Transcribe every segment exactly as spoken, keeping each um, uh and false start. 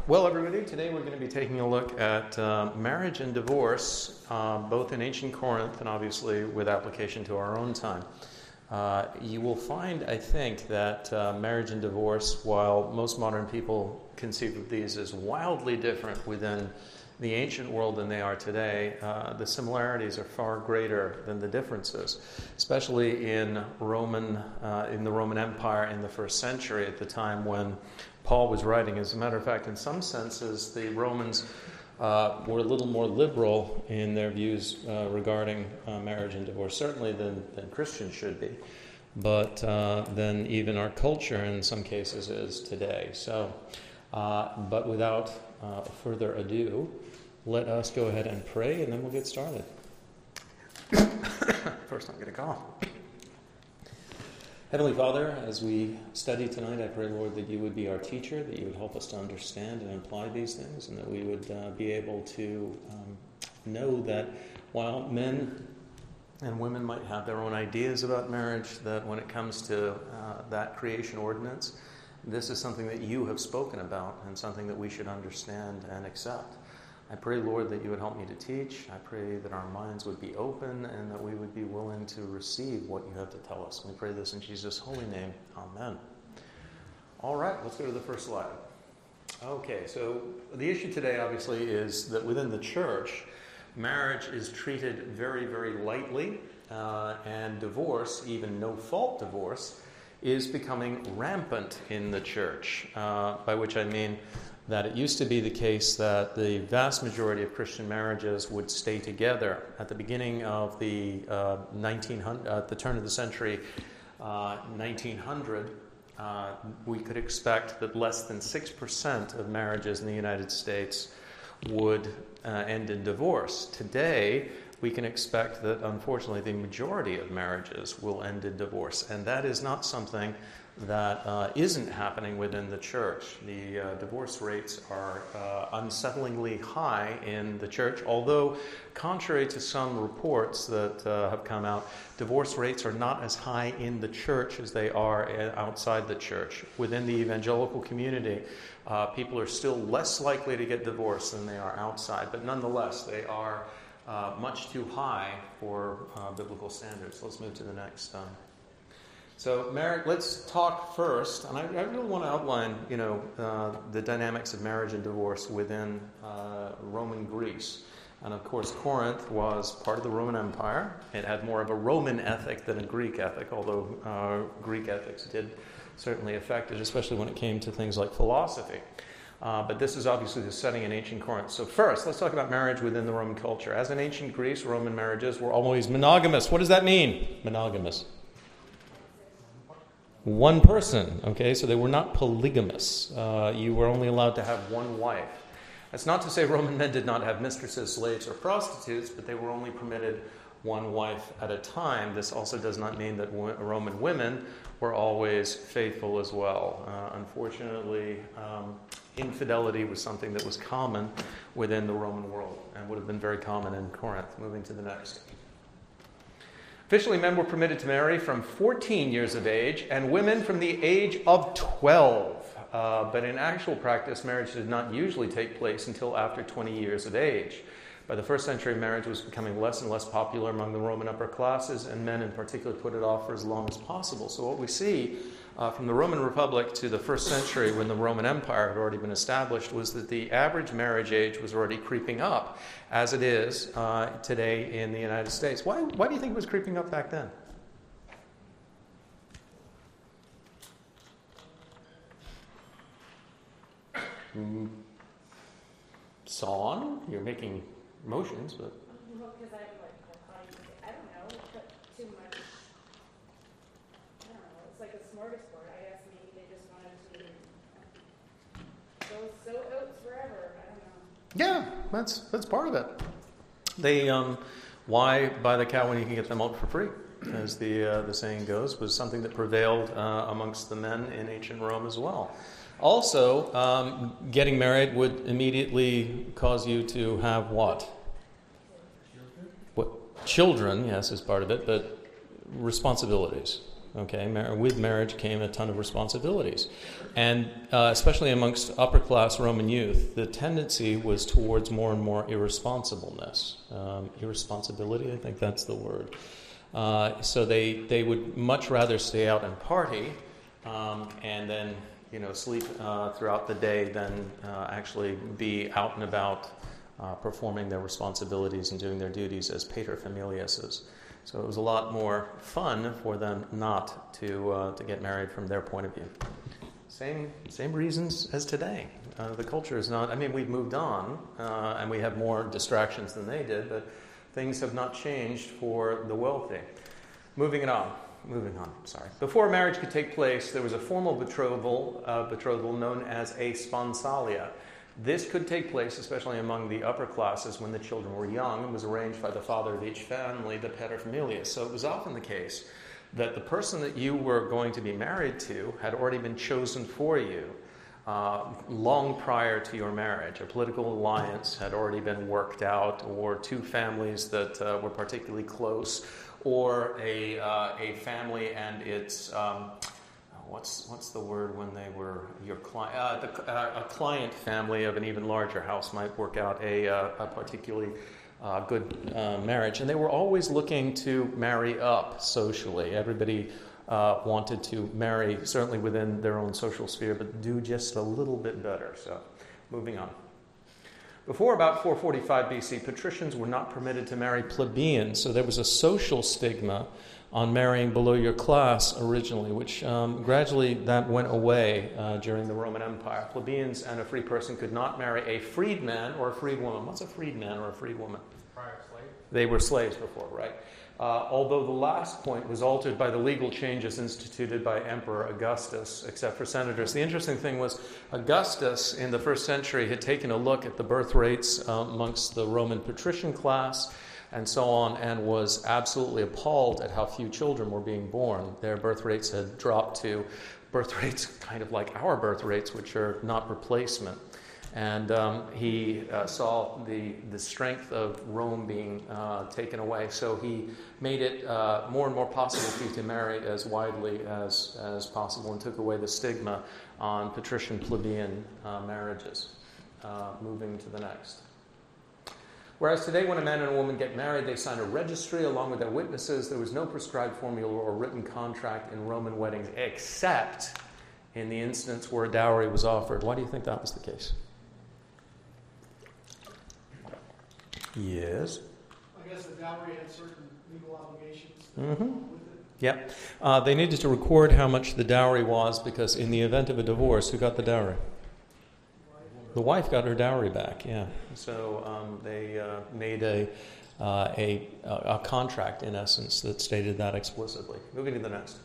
Well, everybody, today we're going to be taking a look at uh, marriage and divorce, uh, both in ancient Corinth and obviously with application to our own time. Uh, you will find, I think, that uh, marriage and divorce, while most modern people conceive of these as wildly different within the ancient world than they are today, uh, the similarities are far greater than the differences, especially in Roman, uh, in the Roman Empire in the first century, at the time when Paul was writing. As a matter of fact, in some senses, the Romans uh, were a little more liberal in their views uh, regarding uh, marriage and divorce, certainly than, than Christians should be, but uh, than even our culture in some cases is today. So, uh, but without uh, further ado, let us go ahead and pray, and then we'll get started. First, I'm going to cough. Heavenly Father, as we study tonight, I pray, Lord, that you would be our teacher, that you would help us to understand and apply these things, and that we would uh, be able to um, know that while men and women might have their own ideas about marriage, that when it comes to uh, that creation ordinance, this is something that you have spoken about and something that we should understand and accept. I pray, Lord, that you would help me to teach. I pray that our minds would be open and that we would be willing to receive what you have to tell us. We pray this in Jesus' holy name. Amen. All right, let's go to the first slide. Okay, so the issue today, obviously, is that within the church, marriage is treated very, very lightly, uh, and divorce, even no-fault divorce, is becoming rampant in the church, uh, by which I mean that it used to be the case that the vast majority of Christian marriages would stay together. At the beginning of the uh, nineteen hundred, at the turn of the century, uh, nineteen hundred, uh, we could expect that less than six percent of marriages in the United States would uh, end in divorce. Today, we can expect that, unfortunately, the majority of marriages will end in divorce, and that is not something that uh, isn't happening within the church. The uh, divorce rates are uh, unsettlingly high in the church, although contrary to some reports that uh, have come out, divorce rates are not as high in the church as they are outside the church. Within the evangelical community, uh, people are still less likely to get divorced than they are outside, but nonetheless, they are uh, much too high for uh, biblical standards. Let's move to the next um, So, Merrick, let's talk first, and I, I really want to outline, you know, uh, the dynamics of marriage and divorce within uh, Roman Greece. And of course, Corinth was part of the Roman Empire. It had more of a Roman ethic than a Greek ethic, although uh, Greek ethics did certainly affect it, especially when it came to things like philosophy. Uh, but this is obviously the setting in ancient Corinth. So first, let's talk about marriage within the Roman culture. As in ancient Greece, Roman marriages were always monogamous. What does that mean, monogamous? One person, okay? So they were not polygamous. Uh, you were only allowed to have one wife. That's not to say Roman men did not have mistresses, slaves, or prostitutes, but they were only permitted one wife at a time. This also does not mean that w- Roman women were always faithful as well. Uh, unfortunately, um, infidelity was something that was common within the Roman world and would have been very common in Corinth. Moving to the next. Officially, men were permitted to marry from fourteen years of age and women from the age of twelve. Uh, but in actual practice, marriage did not usually take place until after twenty years of age. By the first century, marriage was becoming less and less popular among the Roman upper classes, and men in particular put it off for as long as possible. So what we see uh, from the Roman Republic to the first century, when the Roman Empire had already been established, was that the average marriage age was already creeping up, as it is uh, today in the United States. Why, why do you think it was creeping up back then? Mm. Song? You're making motions, but... Well, because I, like, I don't know, but too much, I don't know, it's like a smorgasbord. I guess maybe they just wanted to go so oats forever, I don't know. Yeah, that's that's part of it. They, um, why buy the cow when you can get the milk for free, as the uh, the saying goes, was something that prevailed uh, amongst the men in ancient Rome as well. Also, um, getting married would immediately cause you to have what? What? Children, yes, is part of it, but responsibilities. Okay, Mar- with marriage came a ton of responsibilities. And uh, especially amongst upper-class Roman youth, the tendency was towards more and more irresponsibleness. Um, irresponsibility, I think that's the word. Uh, so they, they would much rather stay out and party um, and then, you know, sleep uh, throughout the day than uh, actually be out and about uh, performing their responsibilities and doing their duties as paterfamiliases. So it was a lot more fun for them not to uh, to get married from their point of view. Same same reasons as today. Uh, the culture is not, I mean, we've moved on uh, and we have more distractions than they did, but things have not changed for the wealthy. Moving it on. Moving on, sorry. Before marriage could take place, there was a formal betrothal, uh, betrothal known as a sponsalia. This could take place, especially among the upper classes, when the children were young, and was arranged by the father of each family, the paterfamilias. So it was often the case that the person that you were going to be married to had already been chosen for you uh, long prior to your marriage. A political alliance had already been worked out, or two families that uh, were particularly close, or a uh, a family and its um, What's what's the word when they were your client? Uh, the, uh, a client family of an even larger house might work out a, uh, a particularly uh, good uh, marriage, and they were always looking to marry up socially. Everybody uh, wanted to marry, certainly within their own social sphere, but do just a little bit better. So, moving on. Before about four forty-five B C, patricians were not permitted to marry plebeians, so there was a social stigma on marrying below your class originally, which um, gradually that went away uh, during the Roman Empire. Plebeians and a free person could not marry a freedman or a freedwoman. What's a freedman or a freedwoman? Prior slave. They were slaves before, right? Uh, although the last point was altered by the legal changes instituted by Emperor Augustus, except for senators. The interesting thing was Augustus, in the first century, had taken a look at the birth rates uh, amongst the Roman patrician class, and so on, and was absolutely appalled at how few children were being born. Their birth rates had dropped to birth rates kind of like our birth rates, which are not replacement. And um, he uh, saw the, the strength of Rome being uh, taken away, so he made it uh, more and more possible for you to marry as widely as, as possible and took away the stigma on patrician plebeian uh, marriages. Uh, moving to the next. Whereas today, when a man and a woman get married, they sign a registry along with their witnesses. There was no prescribed formula or written contract in Roman weddings, except in the instance where a dowry was offered. Why do you think that was the case? Yes? I guess the dowry had certain legal obligations Mm-hmm. with it. Yep. Uh, they needed to record how much the dowry was, because in the event of a divorce, who got the dowry? The wife got her dowry back, yeah. So um, they uh, made a, uh, a a contract, in essence, that stated that explicitly. Moving to the next.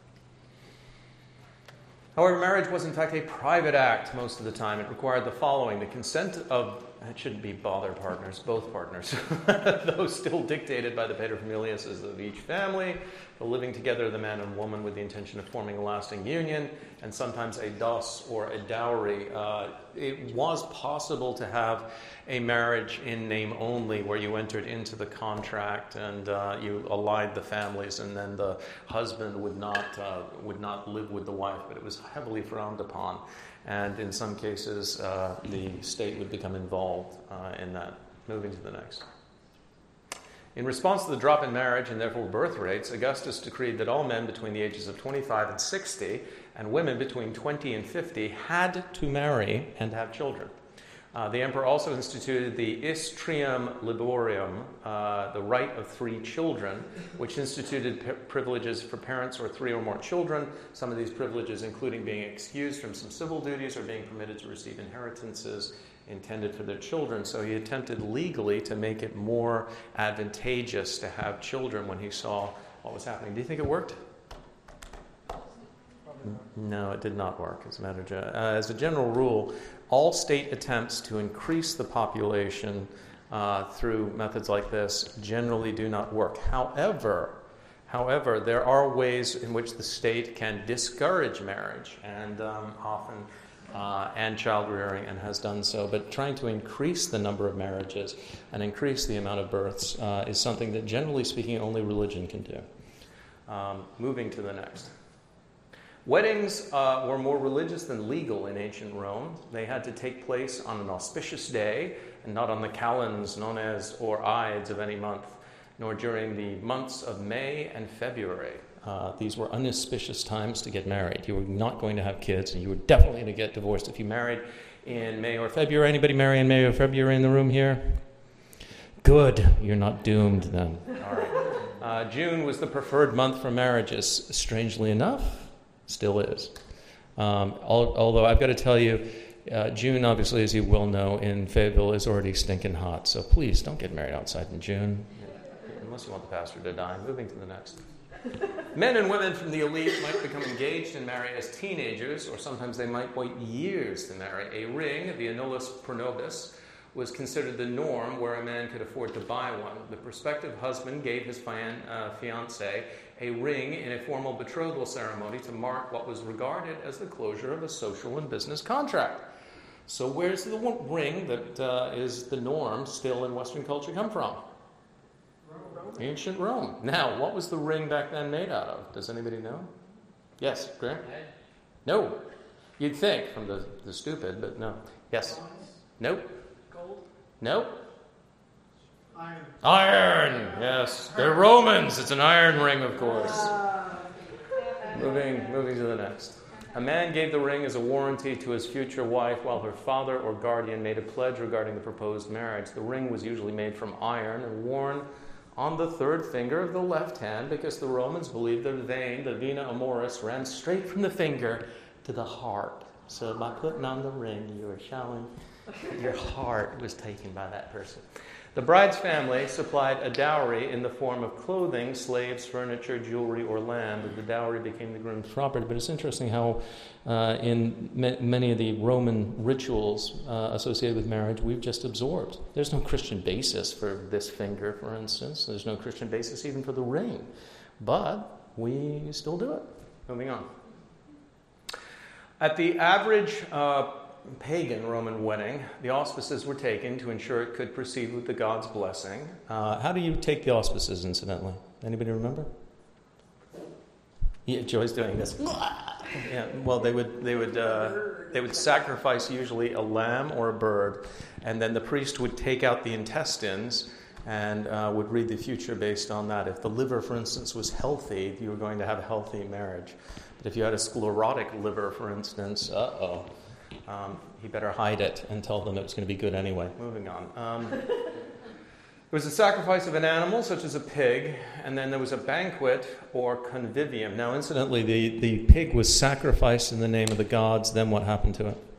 However, marriage was in fact a private act most of the time. It required the following: the consent of, it shouldn't be bother partners, both partners, those still dictated by the paterfamilias of each family, the living together of the man and woman with the intention of forming a lasting union, and sometimes a dos or a dowry. Uh, it was possible to have a marriage in name only, where you entered into the contract and uh, you allied the families, and then the husband would not uh, would not live with the wife, but it was heavily frowned upon. And in some cases, uh, the state would become involved uh, in that. Moving to the next. In response to the drop in marriage and therefore birth rates, Augustus decreed that all men between the ages of twenty-five and sixty and women between twenty and fifty had to marry and have children. Uh, the emperor also instituted the is trium liborium, uh, the right of three children, which instituted p- privileges for parents or three or more children. Some of these privileges including being excused from some civil duties or being permitted to receive inheritances intended for their children. So he attempted legally to make it more advantageous to have children when he saw what was happening. Do you think it worked? No, it did not work. As a matter of, uh, as a general rule, all state attempts to increase the population uh, through methods like this generally do not work. However, however, there are ways in which the state can discourage marriage and um, often uh, and child rearing, and has done so. But trying to increase the number of marriages and increase the amount of births uh, is something that, generally speaking, only religion can do. Um, moving to the next. Weddings uh, were more religious than legal in ancient Rome. They had to take place on an auspicious day and not on the calends known as or ides of any month, nor during the months of May and February. Uh, these were unauspicious times to get married. You were not going to have kids, and you were definitely going to get divorced if you married in May or February. Anybody marry in May or February in the room here? Good. You're not doomed then. All right. Uh, June was the preferred month for marriages. Strangely enough, still is. Um, al- although I've got to tell you, uh, June, obviously, as you well know, in Fayetteville is already stinking hot. So please don't get married outside in June, unless you want the pastor to die. Moving to the next. Men and women from the elite might become engaged and marry as teenagers, or sometimes they might wait years to marry. A ring, the annulus pro nobis, was considered the norm where a man could afford to buy one. The prospective husband gave his fian- uh, fiancée a ring in a formal betrothal ceremony to mark what was regarded as the closure of a social and business contract. So where's the one ring that uh, is the norm still in Western culture come from? Rome. Ancient Rome. Now, what was the ring back then made out of? Does anybody know? Yes, Grant? No. You'd think from the, the stupid, but no. Yes? Nope. Nope. Iron. Iron, yes. They're Romans. It's an iron ring, of course. Moving, moving to the next. A man gave the ring as a warranty to his future wife while her father or guardian made a pledge regarding the proposed marriage. The ring was usually made from iron and worn on the third finger of the left hand because the Romans believed the vein, the vena amoris, ran straight from the finger to the heart. So by putting on the ring, you were showing your heart was taken by that person. The bride's family supplied a dowry in the form of clothing, slaves, furniture, jewelry, or land. The dowry became the groom's property. But it's interesting how uh, in ma- many of the Roman rituals uh, associated with marriage, we've just absorbed. There's no Christian basis for this finger, for instance. There's no Christian basis even for the ring. But we still do it. Moving on. At the average uh, pagan Roman wedding, the auspices were taken to ensure it could proceed with the God's blessing. Uh, how do you take the auspices, incidentally? Anybody remember? Yeah, Joy's doing this. Yeah, well, they would they would uh, they would sacrifice usually a lamb or a bird, and then the priest would take out the intestines and uh, would read the future based on that. If the liver, for instance, was healthy, you were going to have a healthy marriage. But if you had a sclerotic liver, for instance, uh-oh. Um, he better hide it and tell them it was going to be good anyway. Moving on. Um, there was a sacrifice of an animal, such as a pig, and then there was a banquet or convivium. Now, incidentally, the, the pig was sacrificed in the name of the gods. Then what happened to it?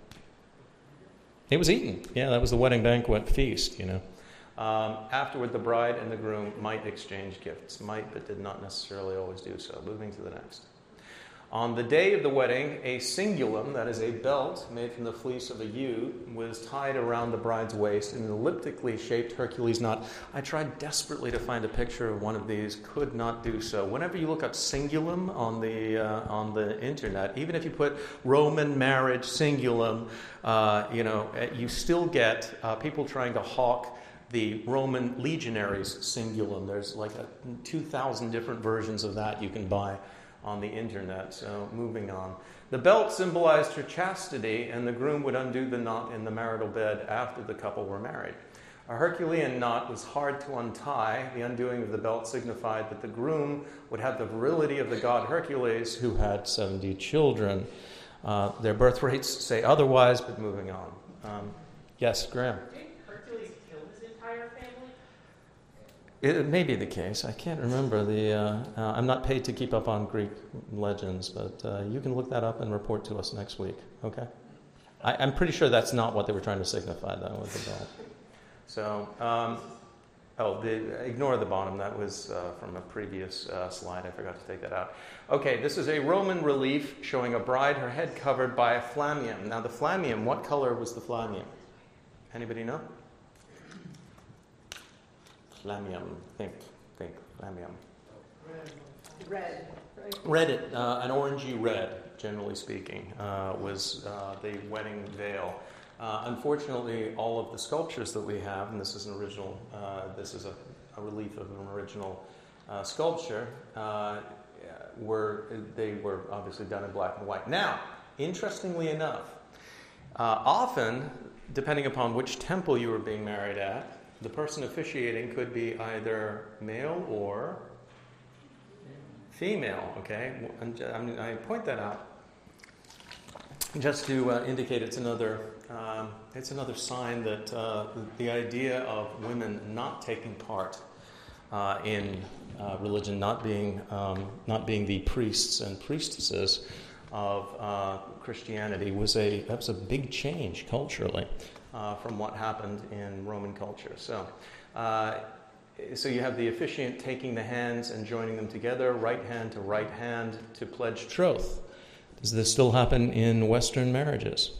It was eaten. Yeah, that was the wedding banquet feast, you know. Um, afterward, the bride and the groom might exchange gifts. Might, but did not necessarily always do so. Moving to the next. On the day of the wedding, a cingulum, that is a belt made from the fleece of a ewe, was tied around the bride's waist in an elliptically shaped Hercules knot. I tried desperately to find a picture of one of these, could not do so. Whenever you look up cingulum on the uh, on the internet, even if you put Roman marriage cingulum, uh, you know, you still get uh, people trying to hawk the Roman legionaries cingulum. There's like a, two thousand different versions of that you can buy on the internet. So moving on. The belt symbolized her chastity, and the groom would undo the knot in the marital bed after the couple were married. A Herculean knot was hard to untie. The undoing of the belt signified that the groom would have the virility of the god Hercules, who had seventy children. Uh, their birth rates say otherwise, but moving on. Um, yes, Graham? Didn't Hercules kill his entire family? It, it may be the case. I can't remember. the. Uh, uh, I'm not paid to keep up on Greek legends, but uh, you can look that up and report to us next week, okay? I, I'm pretty sure that's not what they were trying to signify, though, with the belt. So, um, oh, the, ignore the bottom. That was uh, from a previous uh, slide. I forgot to take that out. Okay, this is a Roman relief showing a bride, her head covered by a flammeum. Now, the flammeum, what color was the flammeum? Anybody know? Flammeum. Think, think, flammeum. Red. Right? Red, uh, an orangey red, generally speaking, uh, was uh, the wedding veil. Uh, unfortunately, all of the sculptures that we have, and this is an original, uh, this is a, a relief of an original uh, sculpture, uh, were they were obviously done in black and white. Now, interestingly enough, uh, often, depending upon which temple you were being married at, the person officiating could be either male or female. Okay, and I mean, I point that out just to uh, indicate it's another um, it's another sign that uh, the idea of women not taking part uh, in uh, religion, not being um, not being the priests and priestesses of uh, Christianity, was a that was a big change culturally uh, from what happened in Roman culture. So. Uh, So you have the officiant taking the hands and joining them together, right hand to right hand, to pledge troth. Does this still happen in Western marriages?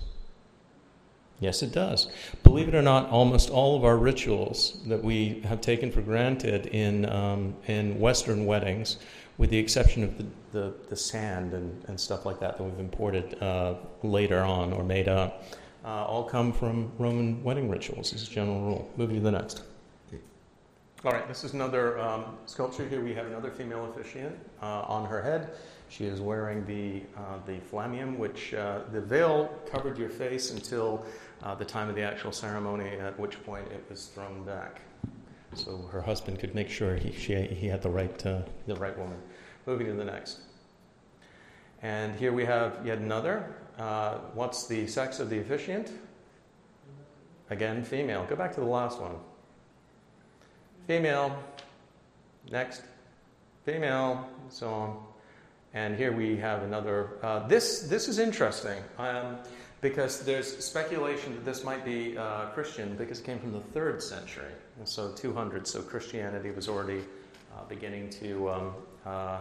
Yes, it does. Believe it or not, almost all of our rituals that we have taken for granted in um, in Western weddings, with the exception of the, the, the sand and, and stuff like that that we've imported uh, later on or made up, uh, all come from Roman wedding rituals as a general rule. Moving to the next. All right, this is another um, sculpture here. We have another female officiant uh, on her head. She is wearing the uh, the flammeum, which uh, the veil covered your face until uh, the time of the actual ceremony, at which point it was thrown back, so her husband could make sure he she, he had the right uh, the right woman. Moving to the next. And here we have yet another. Uh, what's the sex of the officiant? Again, female. Go back to the last one. Female, next, female, so on. And here we have another. Uh, this this is interesting um, because there's speculation that this might be uh, Christian because it came from the third century, and so two hundred. So Christianity was already uh, beginning to um, uh, uh,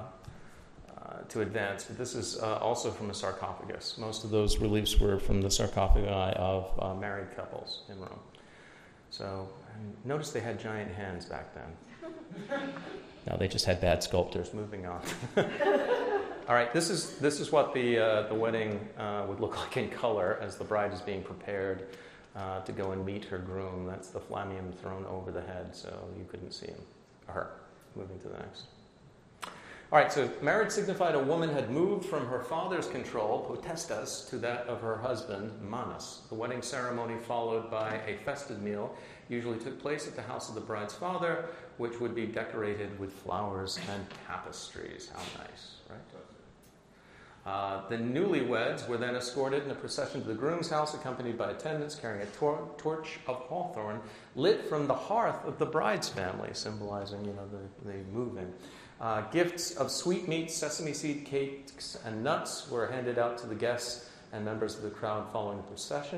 to advance. But this is uh, also from a sarcophagus. Most of those reliefs were from the sarcophagi of uh, married couples in Rome. So. Notice they had giant hands back then. No, they just had bad sculptors. Moving on. All right, this is this is what the uh, the wedding uh, would look like in color as the bride is being prepared uh, to go and meet her groom. That's the flammeum thrown over the head, so you couldn't see him or her. Moving to the next. All right, so marriage signified a woman had moved from her father's control, potestas, to that of her husband, manus. The wedding ceremony, followed by a festive meal, usually took place at the house of the bride's father, which would be decorated with flowers and tapestries. How nice, right? Uh, the newlyweds were then escorted in a procession to the groom's house, accompanied by attendants carrying a tor- torch of hawthorn lit from the hearth of the bride's family, symbolizing, you know, the, the moving. Uh, gifts of sweetmeats, sesame seed cakes, and nuts were handed out to the guests and members of the crowd following the procession.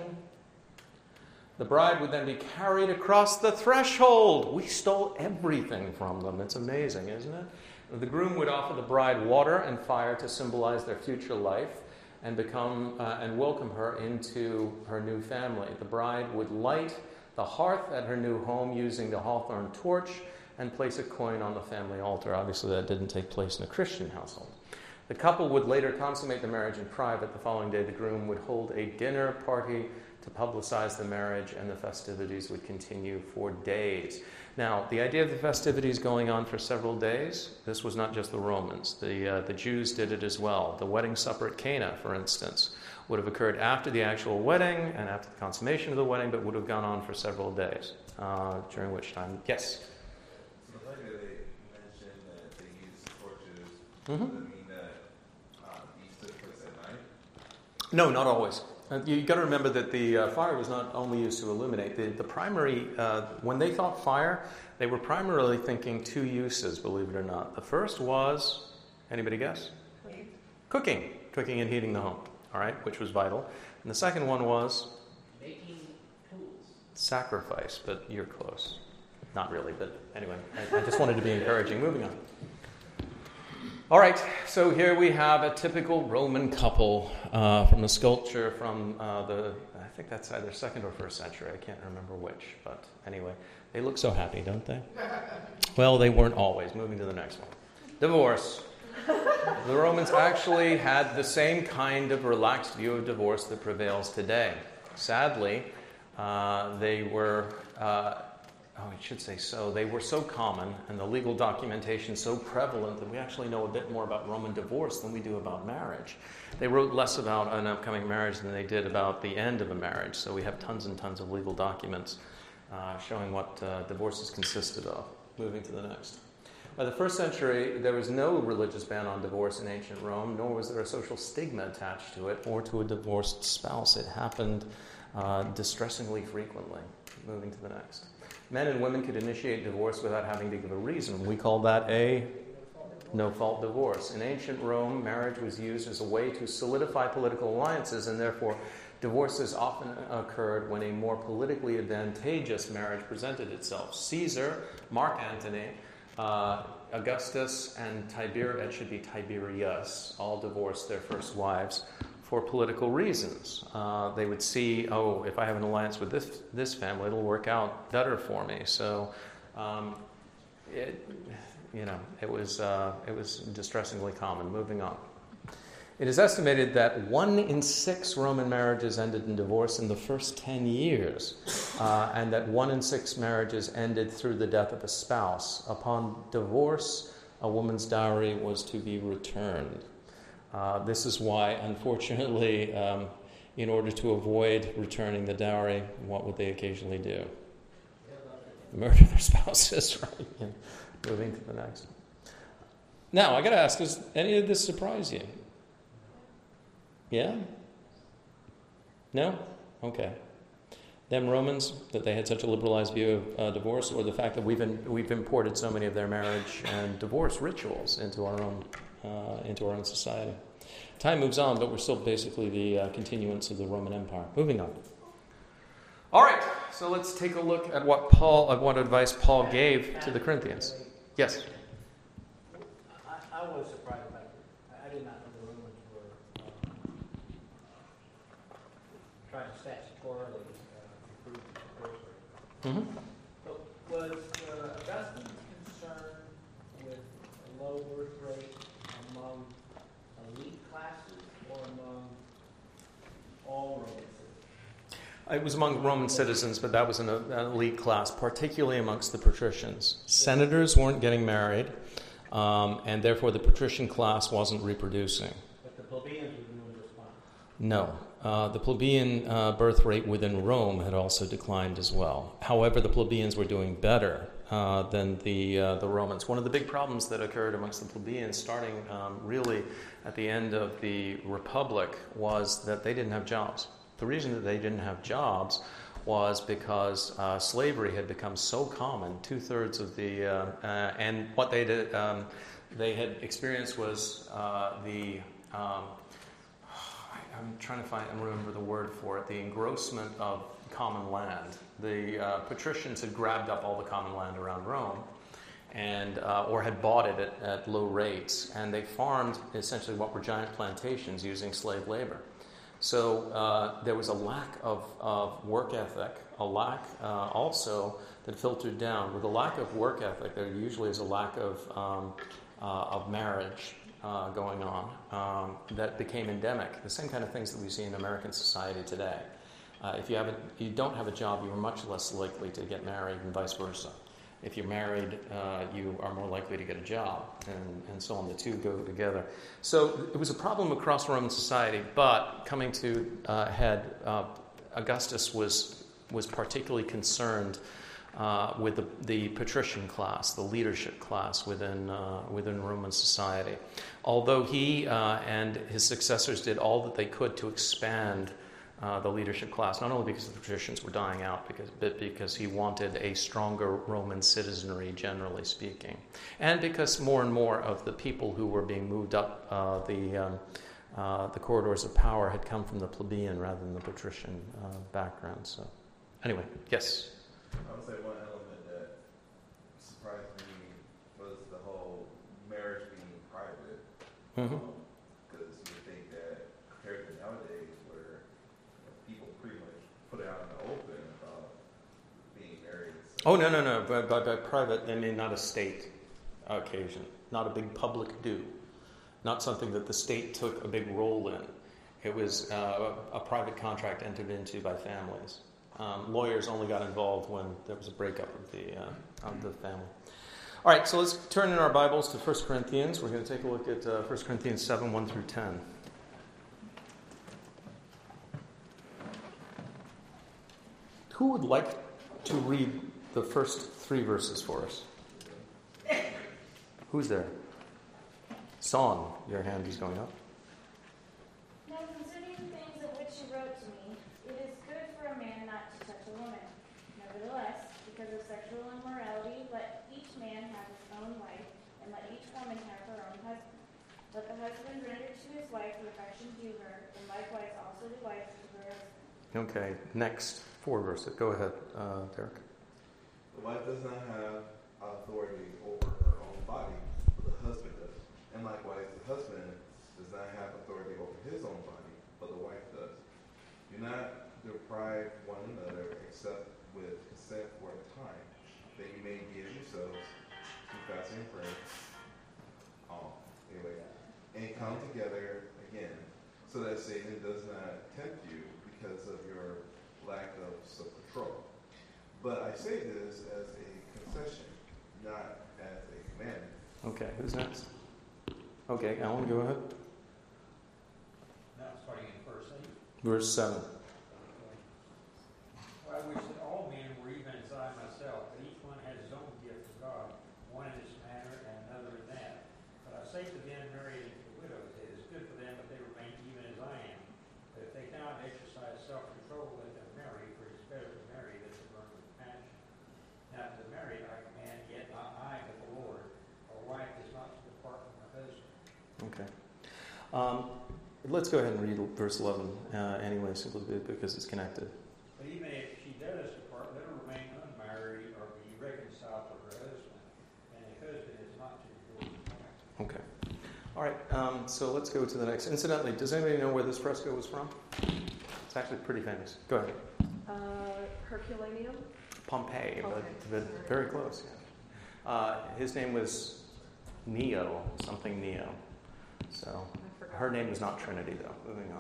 The bride would then be carried across the threshold. We stole everything from them. It's amazing, isn't it? The groom would offer the bride water and fire to symbolize their future life and become uh, and welcome her into her new family. The bride would light the hearth at her new home using the hawthorn torch and place a coin on the family altar. Obviously, that didn't take place in a Christian household. The couple would later consummate the marriage in private. The following day, the groom would hold a dinner party to publicize the marriage, and the festivities would continue for days. Now, the idea of the festivities going on for several days, this was not just the Romans. The, uh, the Jews did it as well. The wedding supper at Cana, for instance, would have occurred after the actual wedding and after the consummation of the wedding, but would have gone on for several days, uh, during which time, yes? Mm-hmm. Does it mean that uh, these took place at night? No, not always. Uh, you've got to remember that the uh, fire was not only used to illuminate. The, the primary, uh, when they thought fire, they were primarily thinking two uses, believe it or not. The first was, anybody guess? Cooking. Cooking. Cooking and heating the home, all right, which was vital. And the second one was? Making tools. Sacrifice, but you're close. Not really, but anyway, I, I just wanted to be encouraging. Moving on. All right, so here we have a typical Roman couple uh, from a sculpture from uh, the, I think that's either second or first century. I can't remember which, but anyway, they look so happy, don't they? Well, they weren't always. Moving to the next one. Divorce. The Romans actually had the same kind of relaxed view of divorce that prevails today. Sadly, uh, they were... Uh, oh, I should say so, they were so common and the legal documentation so prevalent that we actually know a bit more about Roman divorce than we do about marriage. They wrote less about an upcoming marriage than they did about the end of a marriage, so we have tons and tons of legal documents uh, showing what uh, divorces consisted of. Moving to the next. By the first century, there was no religious ban on divorce in ancient Rome, nor was there a social stigma attached to it or to a divorced spouse. It happened uh, distressingly frequently. Moving to the next. Men and women could initiate divorce without having to give a reason. We call that a no-fault divorce. In ancient Rome, marriage was used as a way to solidify political alliances, and therefore divorces often occurred when a more politically advantageous marriage presented itself. Caesar, Mark Antony, uh, Augustus, and Tiber, it should be Tiberius, all divorced their first wives for political reasons. Uh, they would see, oh, if I have an alliance with this this family, it'll work out better for me. So, um, it, you know, it was uh, it was distressingly common. Moving on. It is estimated that one in six Roman marriages ended in divorce in the first ten years, uh, and that one in six marriages ended through the death of a spouse. Upon divorce, a woman's dowry was to be returned. Uh, this is why, unfortunately, um, in order to avoid returning the dowry, what would they occasionally do? Murder their spouses, right? Yeah. Moving to the next. Now, I got to ask, does any of this surprise you? Yeah? No? Okay. Them Romans, that they had such a liberalized view of uh, divorce, or the fact that we've in, we've imported so many of their marriage and divorce rituals into our own uh, into our own society. Time moves on, but we're still basically the uh, continuance of the Roman Empire. Moving on. All right, so let's take a look at what Paul, at what advice Paul gave to the Corinthians. Yes. I, I was surprised by it. I did not know the Romans were um, trying to statutorily uh, improve the divorce rate. Mm-hmm. But was uh, Augustine concerned with a low birth rate among elite classes or among all Roman citizens? It was among Roman citizens, but that was an, an elite class, particularly amongst the patricians. Senators weren't getting married, um, and therefore the patrician class wasn't reproducing. But the plebeians were doing just fine. No. Uh, the plebeian uh, birth rate within Rome had also declined as well. However, the plebeians were doing better uh, than the uh, the Romans. One of the big problems that occurred amongst the plebeians, starting um, really at the end of the Republic, was that they didn't have jobs. The reason that they didn't have jobs was because uh, slavery had become so common. Two-thirds of the uh, uh, and what they did, um, they had experienced was uh, the um, I'm trying to find and remember the word for it. The engrossment of common land. The uh, patricians had grabbed up all the common land around Rome, and uh, or had bought it at, at low rates, and they farmed essentially what were giant plantations using slave labor. So uh, there was a lack of, of work ethic, a lack uh, also that filtered down. With a lack of work ethic, there usually is a lack of um, uh, of marriage uh, going on um, that became endemic. The same kind of things that we see in American society today. Uh, if you haven't, you don't have a job, you are much less likely to get married, and vice versa. If you're married, uh, you are more likely to get a job, and, and so on. The two go together. So it was a problem across Roman society, but coming to uh, head, uh, Augustus was was particularly concerned uh, with the, the patrician class, the leadership class within uh, within Roman society. Although he uh, and his successors did all that they could to expand Uh, the leadership class, not only because the patricians were dying out, because, but because he wanted a stronger Roman citizenry, generally speaking, and because more and more of the people who were being moved up uh, the um, uh, the corridors of power had come from the plebeian rather than the patrician uh, background. So, anyway, yes. I would say one element that surprised me was the whole marriage being private. Mm-hmm. Um, because you would think that compared to nowadays, where people pretty much put it out in the open about being married. So Oh no no no! By, by, by private, I mean not a state occasion, not a big public do, not something that the state took a big role in. It was uh, a, a private contract entered into by families. Um, lawyers only got involved when there was a breakup of the uh, of the family. All right, so let's turn in our Bibles to First Corinthians. We're going to take a look at uh, First Corinthians seven, one through ten. Who would like to read the first three verses for us? Who's there? Song, your hand is going up. Now concerning the things of which you wrote to me, it is good for a man not to touch a woman. Nevertheless, because of sexual immorality, let each man have his own wife, and let each woman have her own husband. Let the husband render to his wife the affection due her, and likewise also the wife to her husband. Okay, next four verses. Go ahead, uh, Derek. The wife does not have authority over her own body, but the husband does. And likewise, the husband does not have authority over his own body, but the wife does. Do not deprive one another except with consent for a time, that you may give yourselves to fasting and prayer. Oh, anyway. And come together again, so that Satan does not tempt you because of your lack of self-control. But I say this as a concession, not as a commandment. Okay, who's next? Okay, Alan, go ahead. Now starting in verse eight. Verse seven. Well, I wish that all men were even as I myself, that each one had his own gift of God, one in this manner and another in that. But I say to them married and to the widows, it is good for them that they remain even as I am. But if they cannot exercise self-control, let them marry, for it is better to marry than to burn with passion. Now to the married I command, yet not I, but the Lord. A wife is not to depart from her husband. Okay. Um, let's go ahead and read verse eleven uh, anyway, simply because it's connected. But even if she does depart, let her remain unmarried or be reconciled to her husband, and the husband is not to divorce his wife. Okay. All right, um, so let's go to the next. Incidentally, does anybody know where this fresco was from? It's actually pretty famous. Go ahead. Uh, Herculaneum? Pompeii, but, Okay. but very close. Yeah. Uh, his name was Neo, something Neo. So I forgot. her name was not Trinity, though. Moving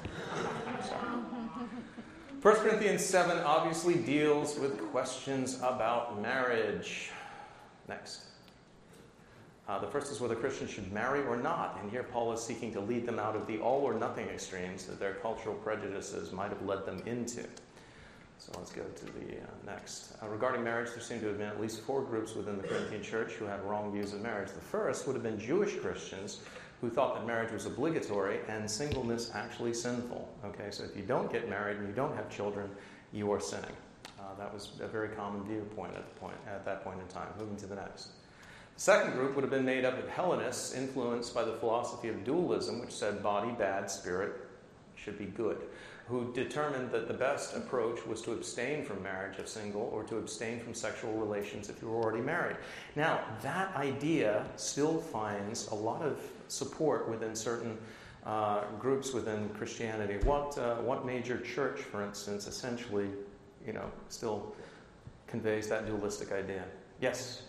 on. Sorry. First Corinthians seven obviously deals with questions about marriage. Next. Uh, the first is whether Christians should marry or not. And here Paul is seeking to lead them out of the all or nothing extremes that their cultural prejudices might have led them into. So let's go to the uh, next. Uh, regarding marriage, there seem to have been at least four groups within the Corinthian church who had wrong views of marriage. The first would have been Jewish Christians who thought that marriage was obligatory and singleness actually sinful. Okay, so if you don't get married and you don't have children, you are sinning. Uh, that was a very common viewpoint at, the point, at that point in time. Moving to the next. The second group would have been made up of Hellenists influenced by the philosophy of dualism, which said body bad, spirit should be good, who determined that the best approach was to abstain from marriage if single or to abstain from sexual relations if you were already married. Now, that idea still finds a lot of support within certain uh, groups within Christianity. What uh, what major church, for instance, essentially, you know, still conveys that dualistic idea? Yes?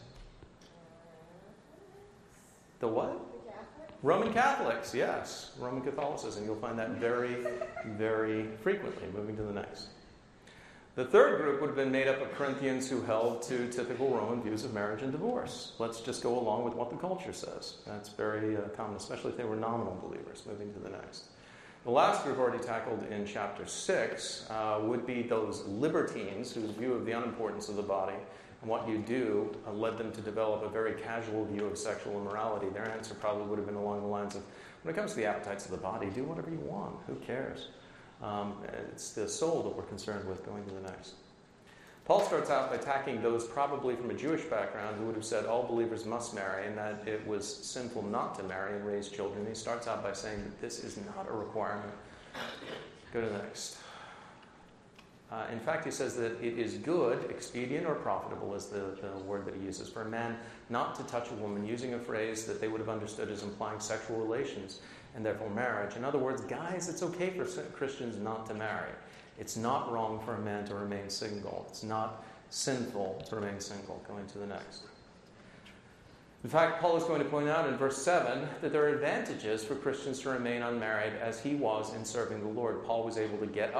The what? The Catholic? Roman Catholics, yes. Roman Catholicism. You'll find that very, very frequently. Moving to the next. The third group would have been made up of Corinthians who held to typical Roman views of marriage and divorce. Let's just go along with what the culture says. That's very uh, common, especially if they were nominal believers. Moving to the next. The last group already tackled in chapter six uh, would be those libertines whose view of the unimportance of the body and what you do uh, led them to develop a very casual view of sexual immorality. Their answer probably would have been along the lines of, when it comes to the appetites of the body, do whatever you want. Who cares? Um, it's the soul that we're concerned with. Going to the next. Paul starts out by attacking those probably from a Jewish background who would have said all believers must marry and that it was sinful not to marry and raise children. He starts out by saying that this is not a requirement. Go to the next. Uh, in fact, he says that it is good, expedient, or profitable is the, the word that he uses, for a man not to touch a woman, using a phrase that they would have understood as implying sexual relations and therefore marriage. In other words, guys, it's okay for Christians not to marry. It's not wrong for a man to remain single. It's not sinful to remain single. Going to the next. In fact, Paul is going to point out in verse seven that there are advantages for Christians to remain unmarried as he was in serving the Lord. Paul was able to get up,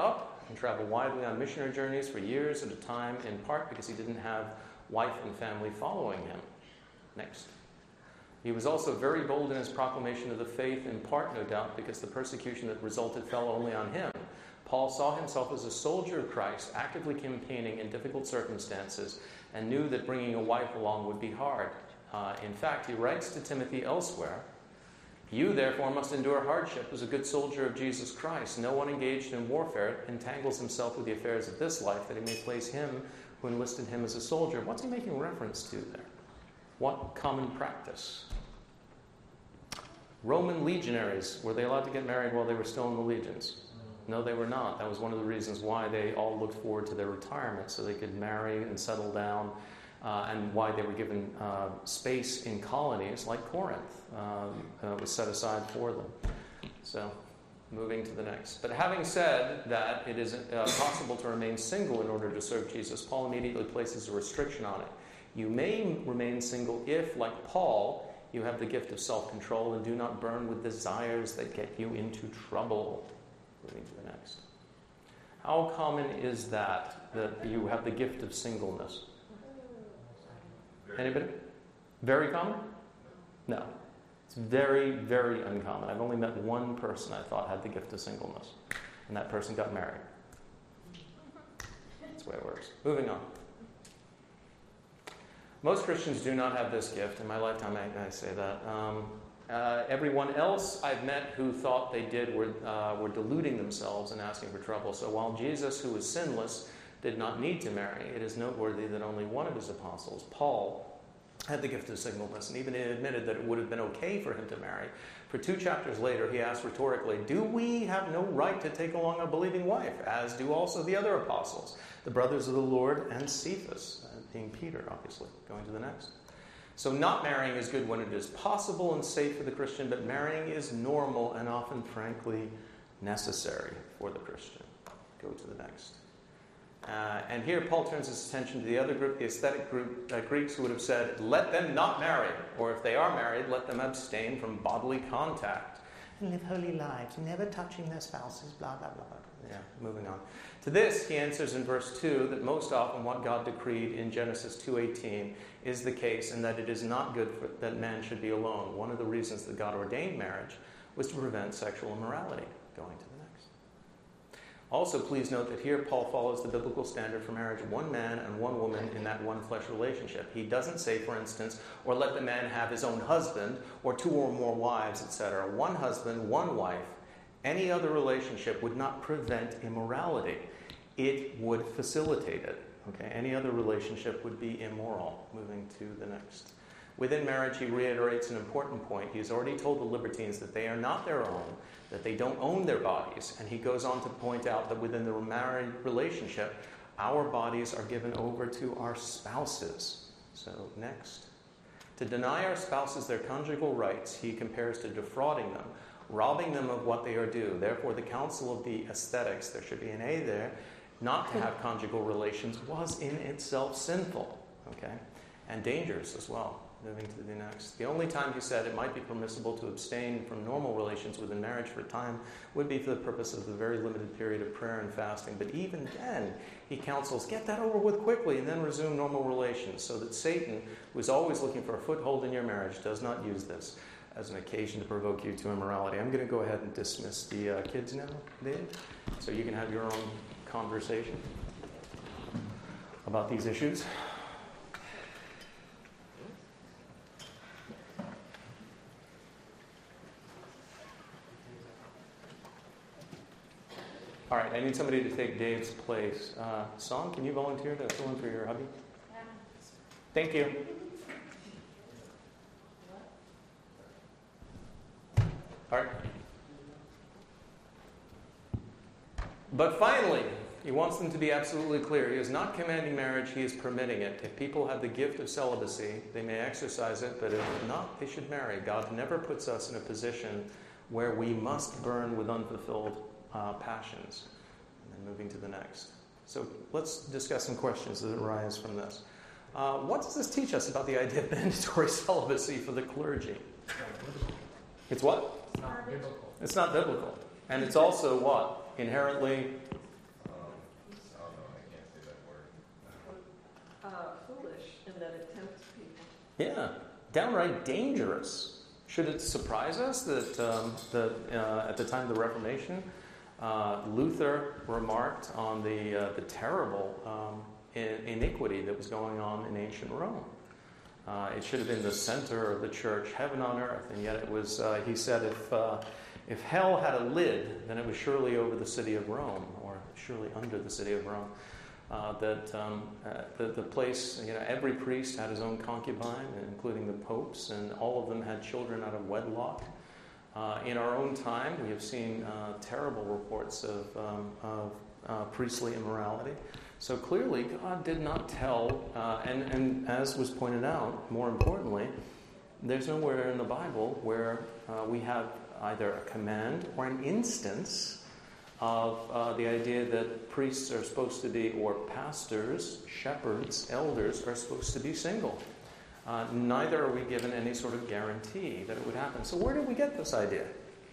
and traveled widely on missionary journeys for years at a time, in part because he didn't have wife and family following him. Next. He was also very bold in his proclamation of the faith, in part, no doubt, because the persecution that resulted fell only on him. Paul saw himself as a soldier of Christ, actively campaigning in difficult circumstances, and knew that bringing a wife along would be hard. Uh, in fact, he writes to Timothy elsewhere, "You, therefore, must endure hardship as a good soldier of Jesus Christ. No one engaged in warfare entangles himself with the affairs of this life, that he may place him who enlisted him as a soldier." What's he making reference to there? What common practice? Roman legionaries, were they allowed to get married while they were still in the legions? No, they were not. That was one of the reasons why they all looked forward to their retirement, so they could marry and settle down, uh, and why they were given uh, space in colonies like Corinth um, uh, was set aside for them. So, moving to the next. But having said that it is uh, possible to remain single in order to serve Jesus, Paul immediately places a restriction on it. You may remain single if, like Paul, you have the gift of self-control and do not burn with desires that get you into trouble. Moving to the next. How common is that, that you have the gift of singleness? Anybody? Very common? No. It's very, very uncommon. I've only met one person I thought had the gift of singleness, and that person got married. That's the way it works. Moving on. Most Christians do not have this gift. In my lifetime, I, I say that. Um, uh, everyone else I've met who thought they did were, uh, were deluding themselves and asking for trouble. So while Jesus, who was sinless, did not need to marry, it is noteworthy that only one of his apostles, Paul, had the gift of singleness, and even admitted that it would have been okay for him to marry. For two chapters later, he asked rhetorically, "Do we have no right to take along a believing wife, as do also the other apostles, the brothers of the Lord and Cephas," uh, being Peter, obviously. Going to the next. So not marrying is good when it is possible and safe for the Christian, but marrying is normal and often, frankly, necessary for the Christian. Go to the next. Uh, and here Paul turns his attention to the other group, the aesthetic group, uh, Greeks who would have said, "Let them not marry," or if they are married, let them abstain from bodily contact and live holy lives, never touching their spouses, blah, blah, blah, blah. Yeah, moving on. To this, he answers in verse two that most often what God decreed in Genesis two eighteen is the case, and that it is not good for, that man should be alone. One of the reasons that God ordained marriage was to prevent sexual immorality. Going to the next. Also, please note that here Paul follows the biblical standard for marriage, one man and one woman in that one flesh relationship. He doesn't say, for instance, or let the man have his own husband, or two or more wives, et cetera. One husband, one wife. Any other relationship would not prevent immorality. It would facilitate it. Okay? Any other relationship would be immoral. Moving to the next. Within marriage, he reiterates an important point. He's already told the libertines that they are not their own, that they don't own their bodies. And he goes on to point out that within the married relationship, our bodies are given over to our spouses. So, next. To deny our spouses their conjugal rights, he compares to defrauding them, robbing them of what they are due. Therefore, the counsel of the aesthetics, there should be an A there, not to have conjugal relations was in itself sinful, okay, and dangerous as well. Moving to the next. The only time he said it might be permissible to abstain from normal relations within marriage for a time would be for the purpose of the very limited period of prayer and fasting. But even then, he counsels, get that over with quickly and then resume normal relations, so that Satan, who is always looking for a foothold in your marriage, does not use this as an occasion to provoke you to immorality. I'm going to go ahead and dismiss the uh, kids now, Dave, so you can have your own conversation about these issues. All right, I need somebody to take Dave's place. Uh, Song, can you volunteer to fill in for your hubby? Yeah. Thank you. All right. But finally, he wants them to be absolutely clear. He is not commanding marriage, he is permitting it. If people have the gift of celibacy, they may exercise it, but if not, they should marry. God never puts us in a position where we must burn with unfulfilled uh, passions. And then moving to the next. So let's discuss some questions that arise from this. Uh, what does this teach us about the idea of mandatory celibacy for the clergy? It's what? It's not biblical. It's not biblical. And it's also what? Inherently foolish and that it tempts people. Yeah, downright dangerous. Should it surprise us that, um, that uh, at the time of the Reformation, uh, Luther remarked on the, uh, the terrible um, in- iniquity that was going on in ancient Rome? Uh, it should have been the center of the church, heaven on earth, and yet it was, uh, he said, if, uh, if hell had a lid, then it was surely over the city of Rome, or surely under the city of Rome. Uh, that um, uh, the, the place, you know, every priest had his own concubine, including the popes, and all of them had children out of wedlock. Uh, in our own time, we have seen uh, terrible reports of, um, of uh, priestly immorality. So clearly, God did not tell, uh, and, and as was pointed out, more importantly, there's nowhere in the Bible where uh, we have either a command or an instance of uh, the idea that priests are supposed to be, or pastors, shepherds, elders are supposed to be single. Uh, neither are we given any sort of guarantee that it would happen. So where did we get this idea?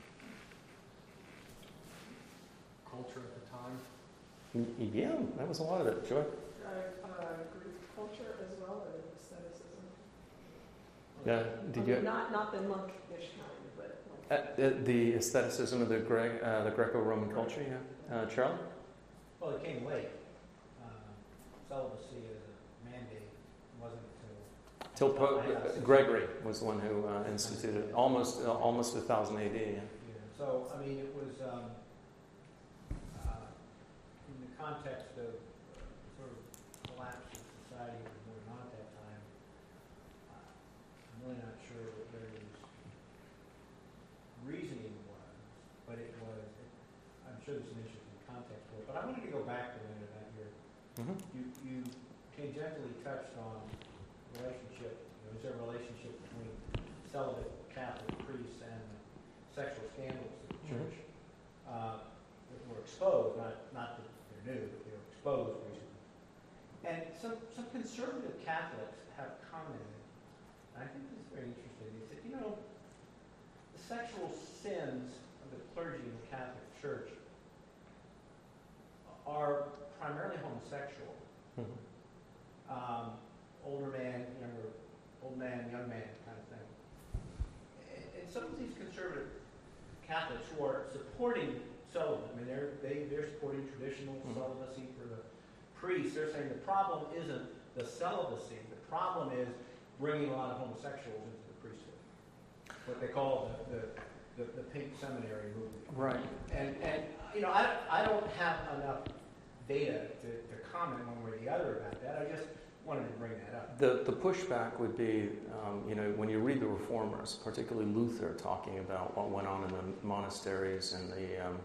Culture at the time. Y- Yeah, that was a lot of it. Joy? Uh, uh, Greek culture as well, or asceticism. Yeah. Did I you? mean, not not the monkish kind, but Uh, like, uh, the aestheticism of the Gre- uh, the Greco-Roman culture. Yeah. Uh, Charlie? Well, it came late. Um, Celibacy as a mandate wasn't until Till Pope Yeah. Gregory was the one who uh, instituted it, almost uh, almost a thousand A D. Yeah. Yeah, so, I mean, it was, um, uh, in the context of uh, sort of collapse of society that was going on at that time, uh, I'm really not sure what Larry's reasoning was, but it was, I'm sure there's some interesting context for it, but I wanted to go back to a minute about your, Mm-hmm. you, you tangentially touched on relationship, you know, is there a relationship between celibate Catholic priests and sexual scandals in the Mhm. church uh, that were exposed, not, not that they're new, but they were exposed recently. And some, some conservative Catholics have commented, and I think this is very interesting, they said, you know, the sexual sins of the clergy in the Catholic Church are primarily homosexual. Mm-hmm. Um, older man, younger, old man, young man kind of thing. And, and some of these conservative Catholics who are supporting celibacy, I mean, they're, they, they're supporting traditional Mhm. celibacy for the priests. They're saying the problem isn't the celibacy. The problem is bringing a lot of homosexuals into the priesthood. What they call the, the, the, the pink seminary movement. Right. And, and you know, I, I don't have enough data to, to comment one way or the other about that. I just wanted to bring that up. The the pushback would be, um, you know, when you read the Reformers, particularly Luther, talking about what went on in the monasteries and the um,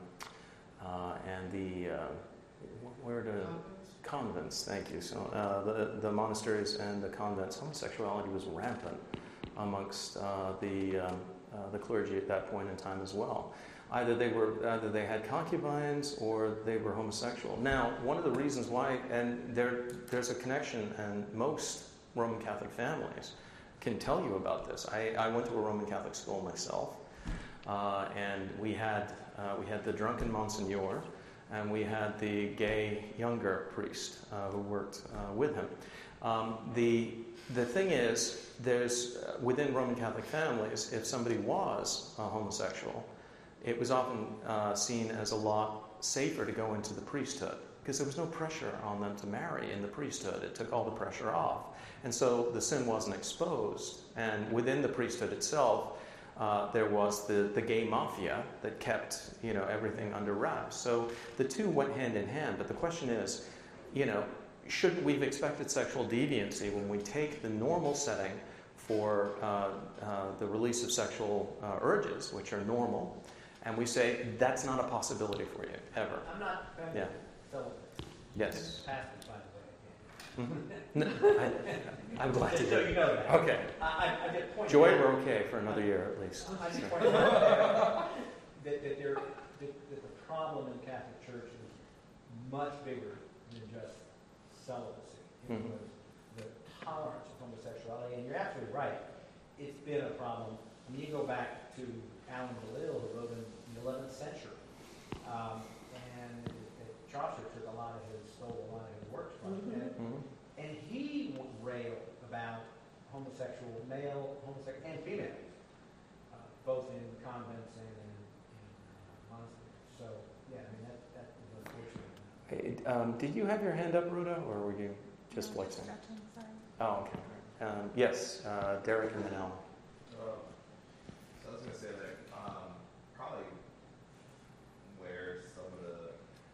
uh, and the uh, where the convents. Thank you. So uh, the the monasteries and the convents, homosexuality was rampant amongst uh, the um, uh, the clergy at that point in time as well. Either they were, either they had concubines or they were homosexual. Now, one of the reasons why, and there, there's a connection, and most Roman Catholic families can tell you about this. I, I went to a Roman Catholic school myself, uh, and we had uh, we had the drunken Monsignor, and we had the gay younger priest uh, who worked uh, with him. Um, the the thing is, there's uh, within Roman Catholic families, if somebody was a homosexual, it was often uh, seen as a lot safer to go into the priesthood because there was no pressure on them to marry in the priesthood. It took all the pressure off. And so the sin wasn't exposed. And within the priesthood itself, uh, there was the, the gay mafia that kept, you know, everything under wraps. So the two went hand in hand. But the question is, you know, shouldn't we have expected sexual deviancy when we take the normal setting for uh, uh, the release of sexual uh, urges, which are normal, and we say, that's not a possibility for you, ever. I'm not defending Yeah. celibacy. Yes. Pass it, by the way, Mm-hmm. No, I, I'm glad to Just do so you it. know that. Okay. I, I, I just point Joy, out- we're okay for another year at least. I just So. point out that, that, there, that, that the problem in the Catholic Church is much bigger than just celibacy. It Mhm. was the tolerance of homosexuality, and you're absolutely right. It's been a problem. I mean, you go back to Alan Delille, who wrote in the eleventh century, um, and Chaucer took a lot of his, stole a lot of his works from, Mhm. and, Mhm. and he read homosexual male, homosexual, and female, uh, both in convents and in, in uh, monasteries. So, yeah, I mean, that, that is unfortunate. Hey, um, did you have your hand up, Rhoda, or were you just flexing? Oh, okay. Um, yes, uh, Derek and then Alan. Um, so I was gonna say that um, probably where some of the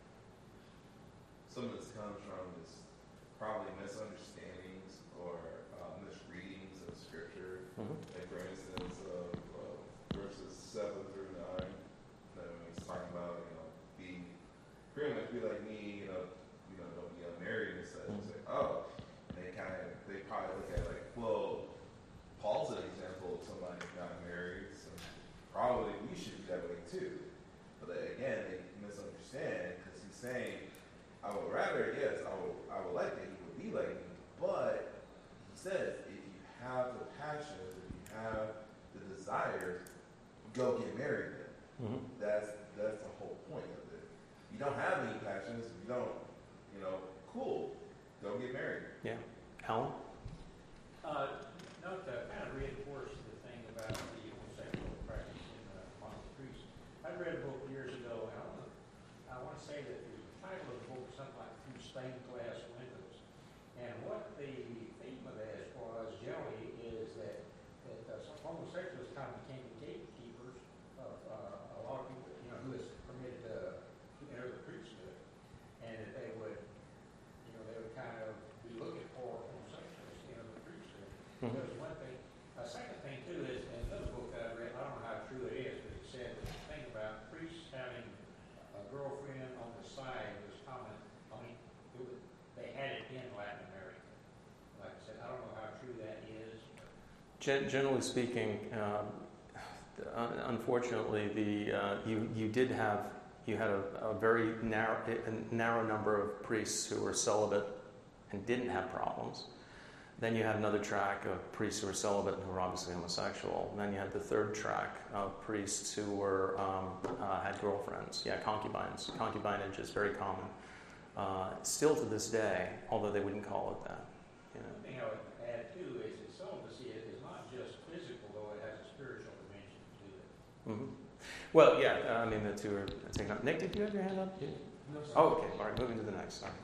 some of this comes from is probably misunderstandings or uh, misreadings of scripture. Mm-hmm. Like for instance, of uh, verses seven through nine, that when he's talking about you know be pretty much be like me, you know, you know, don't be unmarried and such. It's like, oh, and they kind of they probably look at it like, well, Paul's an example of somebody who got married, so probably we should be that way too. But then again, they misunderstand because he's saying, I would rather, yes, I would, I would like that he would be like me, but he says, if you have the passions, if you have the desires, go get married then. Mm-hmm. That's that's the whole point of it. You don't have any passions, you don't, you know, cool, go get married. Yeah. Alan? Uh, note that kind of reinforced the thing about the homosexual practice in uh, among the priests. I read a book years ago, and I want to, I want to say that the title of the book was something like Through Stained Glass Windows. And what the theme of that was generally is that, that uh, some homosexuals kind of became the gatekeepers of uh, a lot of people, you know, who is permitted to enter the priesthood. And that they would, you know, they would kind of be looking for homosexuals to enter the priesthood. Mm-hmm. That was one thing. A second thing, too, is in another book that I read, I don't know how true it is, but it said that the thing about priests having a girlfriend on the side was common. I mean, it was, they had it in Latin America. Like I said, I don't know how true that is. Gen- generally speaking, um, un- unfortunately, the uh, you you did have you had a, a very narrow a narrow number of priests who were celibate and didn't have problems. Then you had another track of priests who were celibate and who were obviously homosexual. And then you had the third track of priests who were um, uh, had girlfriends. Yeah, concubines. Concubinage is very common. Uh, still to this day, although they wouldn't call it that. You know. One thing I would add, too, is that celibacy is not just physical, though it has a spiritual dimension to it. Mm-hmm. Well, yeah, uh, I mean, the two are taken up. Nick, did you have your hand up? You? No, sir. Oh, okay. All right, moving to the next. Sorry.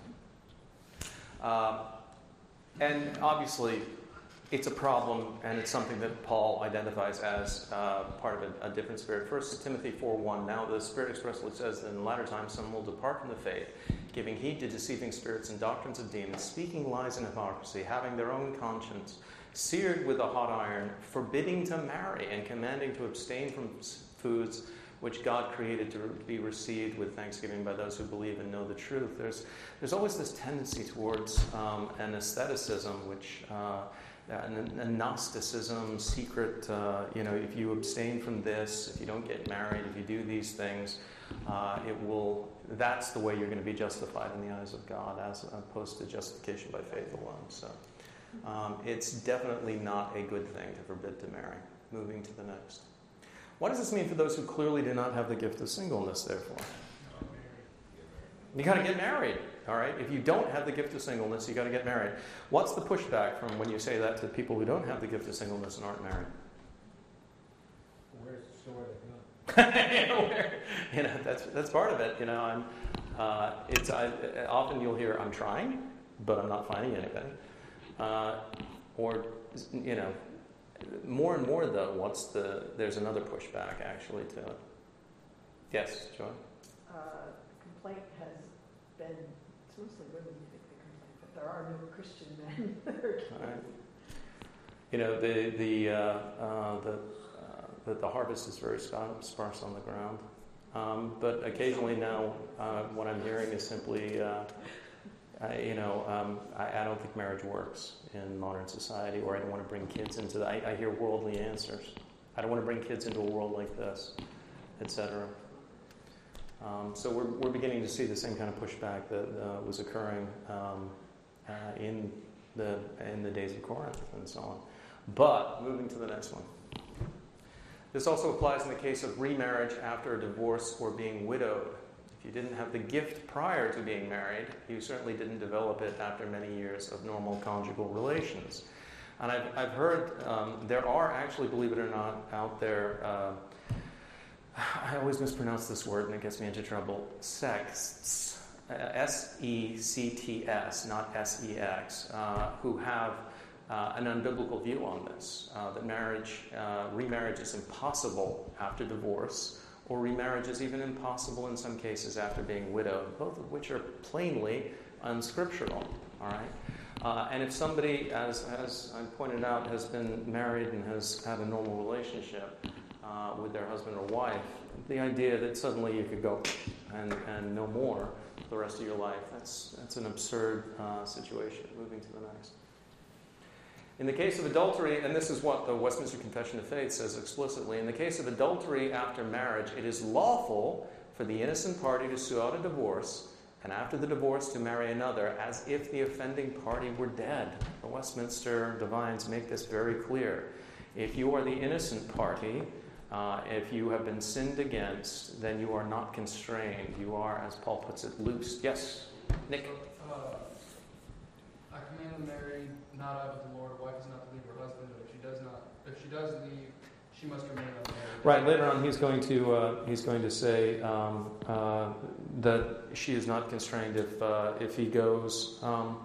Um, and obviously, it's a problem, and it's something that Paul identifies as uh, part of a, a different spirit. First Timothy four one, now the Spirit expressly says that in latter times some will depart from the faith, giving heed to deceiving spirits and doctrines of demons, speaking lies and hypocrisy, having their own conscience seared with a hot iron, forbidding to marry, and commanding to abstain from foods which God created to be received with thanksgiving by those who believe and know the truth. There's there's always this tendency towards um, an aestheticism, which uh, an, a Gnosticism, secret. Uh, you know, if you abstain from this, if you don't get married, if you do these things, uh, it will. That's the way you're going to be justified in the eyes of God, as opposed to justification by faith alone. So, um, it's definitely not a good thing to forbid to marry. Moving to the next. What does this mean for those who clearly do not have the gift of singleness, therefore? You got to get married, all right? If you don't have the gift of singleness, you got to get married. What's the pushback from when you say that to people who don't have the gift of singleness and aren't married? Where's the store they you, know, where, you know, that's that's part of it. You know, I'm. Uh, it's I, often you'll hear, "I'm trying, but I'm not finding anything," uh, or you know. More and more, though, what's the? There's another pushback actually to it. Yes, Joy. Uh, complaint has been, it's mostly women who think they complain, but there are no Christian men that are gay. All right. You know, the the uh, uh, the, uh, the the harvest is very sparse on the ground, um, but occasionally now, uh, what I'm hearing is simply. Uh, I, you know, um, I, I don't think marriage works in modern society, or I don't want to bring kids into that. I, I hear worldly answers. I don't want to bring kids into a world like this, et cetera. Um, so we're we're beginning to see the same kind of pushback that uh, was occurring um, uh, in the in the days of Corinth and so on. But moving to the next one. This also applies in the case of remarriage after a divorce or being widowed. If you didn't have the gift prior to being married, you certainly didn't develop it after many years of normal conjugal relations. And I've, I've heard um, there are actually, believe it or not, out there, uh, I always mispronounce this word and it gets me into trouble, sects, uh, S E C T S, not S E X, uh, who have uh, an unbiblical view on this, uh, that marriage, uh, remarriage is impossible after divorce, or remarriage is even impossible in some cases after being widowed, both of which are plainly unscriptural, all right? Uh, and if somebody, as, as I pointed out, has been married and has had a normal relationship uh, with their husband or wife, the idea that suddenly you could go and, and no more for the rest of your life, that's, that's an absurd uh, situation. Moving to the next. In the case of adultery, and this is what the Westminster Confession of Faith says explicitly, in the case of adultery after marriage, it is lawful for the innocent party to sue out a divorce, and after the divorce to marry another, as if the offending party were dead. The Westminster Divines make this very clear. If you are the innocent party, uh, if you have been sinned against, then you are not constrained. You are, as Paul puts it, loosed. Yes, Nick? Uh, I command the married not out of the Lord. A wife is not to leave her husband, but if she does not, if she does leave, she must remain unmarried. Right. Later on, he's going to uh, he's going to say um, uh, that she is not constrained if uh, if he goes. Um,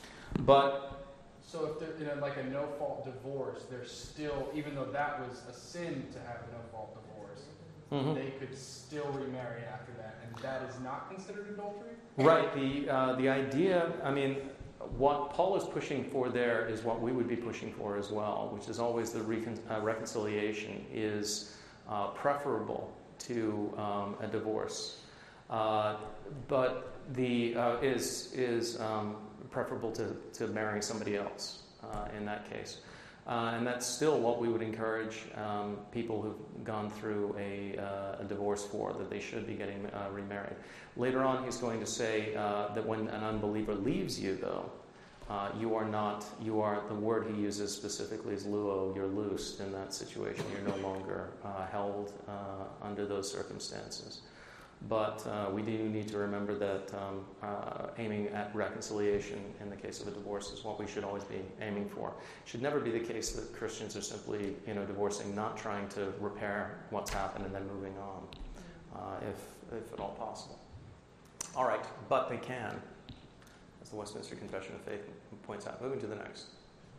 but so if they're in a, like a no fault divorce, there's still, even though that was a sin to have a no fault divorce, mm-hmm. they could still remarry after that, and that is not considered adultery. Right. The uh, the idea. I mean, what Paul is pushing for there is what we would be pushing for as well, which is always the recon- uh, reconciliation is uh, preferable to um, a divorce, uh, but the uh, is is um, preferable to, to marrying somebody else uh, in that case, uh, and that's still what we would encourage um, people who've gone through a, uh, a divorce for, that they should be getting uh, remarried. Later on, he's going to say uh, that when an unbeliever leaves you, though, uh, you are not, you are, the word he uses specifically is luo, you're loosed in that situation. You're no longer uh, held uh, under those circumstances. But uh, we do need to remember that um, uh, aiming at reconciliation in the case of a divorce is what we should always be aiming for. It should never be the case that Christians are simply, you know, divorcing, not trying to repair what's happened and then moving on, uh, if, if at all possible. All right, but they can, as the Westminster Confession of Faith points out. Moving to the next.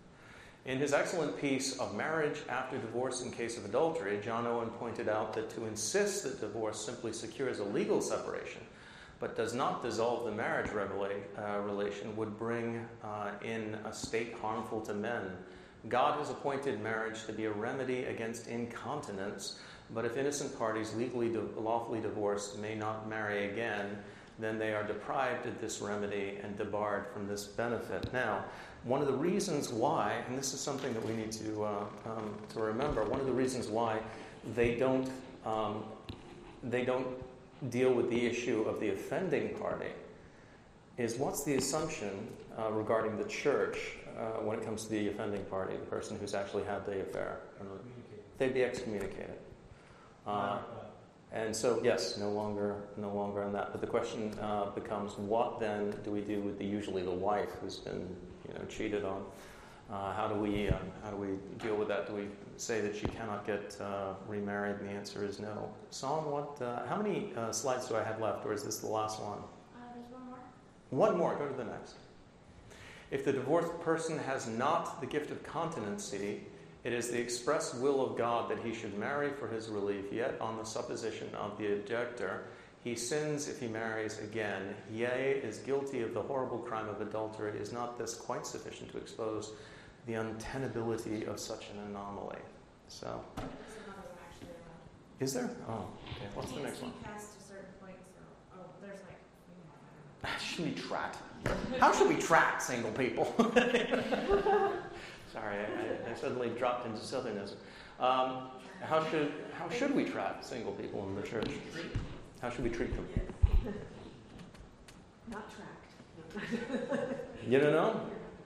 In his excellent piece of Marriage After Divorce in Case of Adultery, John Owen pointed out that to insist that divorce simply secures a legal separation, but does not dissolve the marriage revela- uh, relation, would bring uh, in a state harmful to men. God has appointed marriage to be a remedy against incontinence, but if innocent parties legally, di- lawfully divorced may not marry again, then they are deprived of this remedy and debarred from this benefit. Now, one of the reasons why, and this is something that we need to uh, um, to remember, one of the reasons why they don't um, they don't deal with the issue of the offending party is what's the assumption uh, regarding the church uh, when it comes to the offending party, the person who's actually had the affair. They'd be excommunicated. Uh, And so, yes, no longer, no longer on that. But the question uh, becomes, what then do we do with the usually the wife who's been, you know, cheated on? Uh, how do we, um, how do we deal with that? Do we say that she cannot get uh, remarried? And the answer is no. Psalm, what? Uh, how many uh, slides do I have left, or is this the last one? Uh, there's one more. One more. Go to the next. If the divorced person has not the gift of continency, it is the express will of God that he should marry for his relief, yet on the supposition of the objector, he sins if he marries again, yea, is guilty of the horrible crime of adultery. Is not this quite sufficient to expose the untenability of such an anomaly? So, There's another one actually around. is there? Oh, okay. What's the next one? Can't speak past a certain point, so, oh, there's like, you know, Should we track? How should we track single people? Sorry, I, I suddenly dropped into southernism. Um, how should how should we track single people in the church? How should we treat them? Not tracked. You don't know?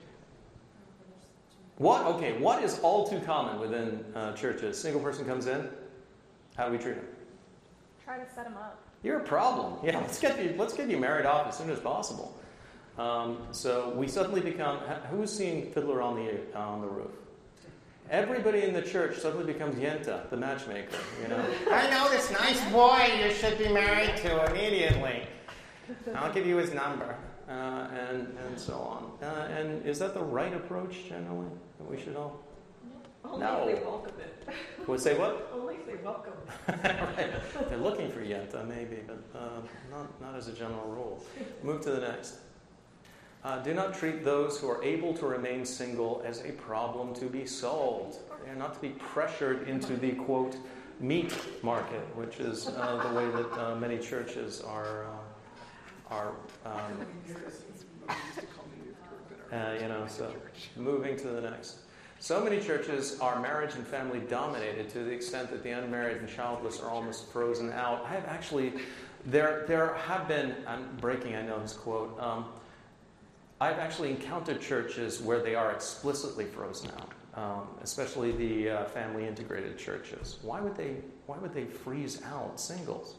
What? Okay, what is all too common within uh, churches? Single person comes in. How do we treat them? Try to set them up. You're a problem. Yeah, let's get you let's get you married off as soon as possible. Um, so we suddenly become, who's seen Fiddler on the on the Roof? Everybody in the church suddenly becomes Yenta, the matchmaker, you know. I know this nice boy you should be married to immediately. I'll give you his number, uh, and, and so on. Uh, and is that the right approach, generally, that we should all? Only No. if they welcome it. Would say what? Only if they welcome it. Right. They're looking for Yenta, maybe, but uh, not, not as a general rule. Move to the next. Uh, do not treat those who are able to remain single as a problem to be solved. They are not to be pressured into the, quote, meat market, which is uh, the way that uh, many churches are, uh, are um, uh, you know, so moving to the next. So many churches are marriage and family dominated to the extent that the unmarried and childless are almost frozen out. I have actually, there, there have been, I'm breaking, I know his quote, um, I've actually encountered churches where they are explicitly frozen out, um, especially the uh, family integrated churches. Why would they? Why would they freeze out singles?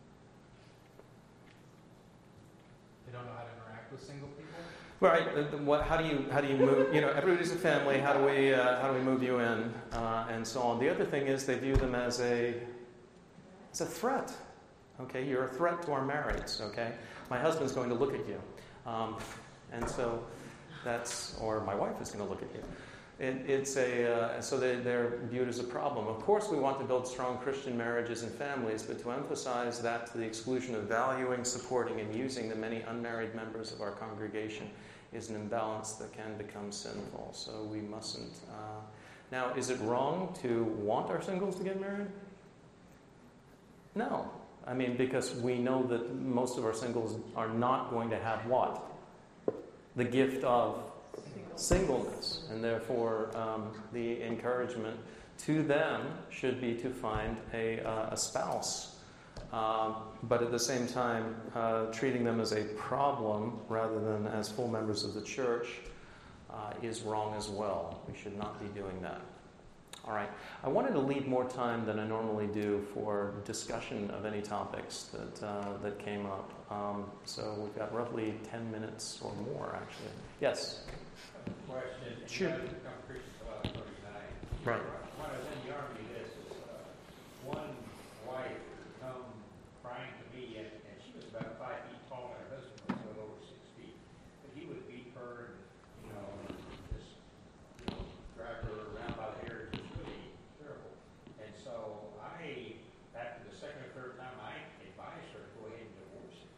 They don't know how to interact with single people. Right. uh, What? How do you? How do you move? You know, everybody's a family. How do we? Uh, how do we move you in? Uh, and so on. The other thing is they view them as a as a threat. Okay, you're a threat to our marriage. Okay, my husband's going to look at you. Um, And so that's, or my wife is going to look at you. It, it's a, uh, so they, they're viewed as a problem. Of course, we want to build strong Christian marriages and families, but to emphasize that to the exclusion of valuing, supporting, and using the many unmarried members of our congregation is an imbalance that can become sinful. So we mustn't. Uh, now, is it wrong to want our singles to get married? No. I mean, because we know that most of our singles are not going to have what? The gift of singleness, and therefore um, the encouragement to them should be to find a, uh, a spouse, uh, but at the same time uh, treating them as a problem rather than as full members of the church uh, is wrong as well. We should not be doing that. All right. I wanted to leave more time than I normally do for discussion of any topics that uh, that came up. Um, so we've got roughly ten minutes or more, actually. Yes? Question. Sure. You haven't become Christian about thirty-nine. Right. When I was in the Army, this is, uh, one wife would come crying to me, and, and she was about five feet tall, and her husband was a little over six feet. But he would beat her, and, you know, just, you know, drag her around by the hair. It was really terrible. And so I, after the second or third time, I advised her to go ahead and divorce him.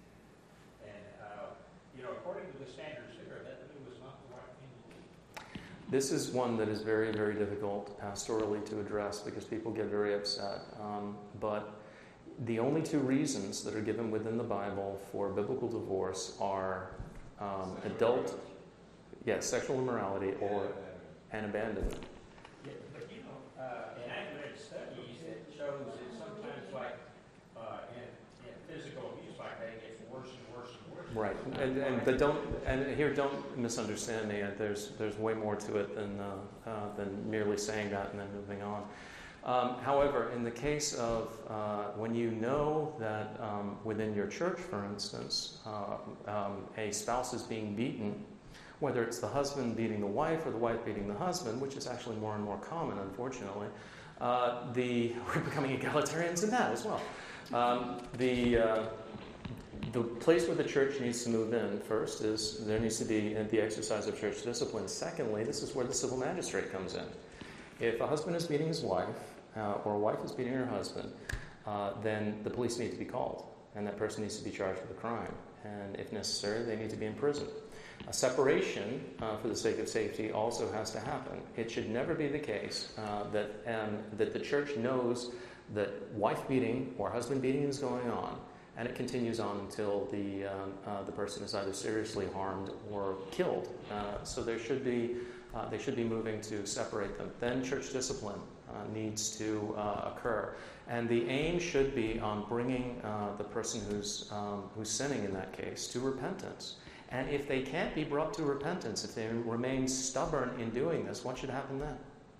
And, uh, you know, according to the standards there, that really was not the right thing to do. This is one that is very, very difficult pastorally to address because people get very upset. Um, but the only two reasons that are given within the Bible for biblical divorce are um, adult, yes, sexual immorality or and abandonment. Yeah, but you know, uh, and I've read studies that shows that sometimes, like uh, in, in physical abuse, like that, it gets worse and worse and worse. Right, and and but don't and here don't misunderstand me. There's there's way more to it than uh, uh, than merely saying that and then moving on. Um, however, in the case of uh, when you know that um, within your church, for instance, uh, um, a spouse is being beaten, whether it's the husband beating the wife or the wife beating the husband, which is actually more and more common, unfortunately, uh, the we're becoming egalitarians in that as well. Um, the uh, the place where the church needs to move in first is there needs to be the exercise of church discipline. Secondly, this is where the civil magistrate comes in. If a husband is beating his wife uh, or a wife is beating her husband, uh, then the police need to be called, and that person needs to be charged with a crime. And if necessary, they need to be imprisoned. A separation, uh, for the sake of safety, also has to happen. It should never be the case uh, that um, that the church knows that wife beating or husband beating is going on, and it continues on until the um, uh, the person is either seriously harmed or killed. Uh, so there should be uh, they should be moving to separate them. Then church discipline uh, needs to uh, occur, and the aim should be on bringing uh, the person who's um, who's sinning in that case to repentance. And if they can't be brought to repentance, if they remain stubborn in doing this, what should happen then?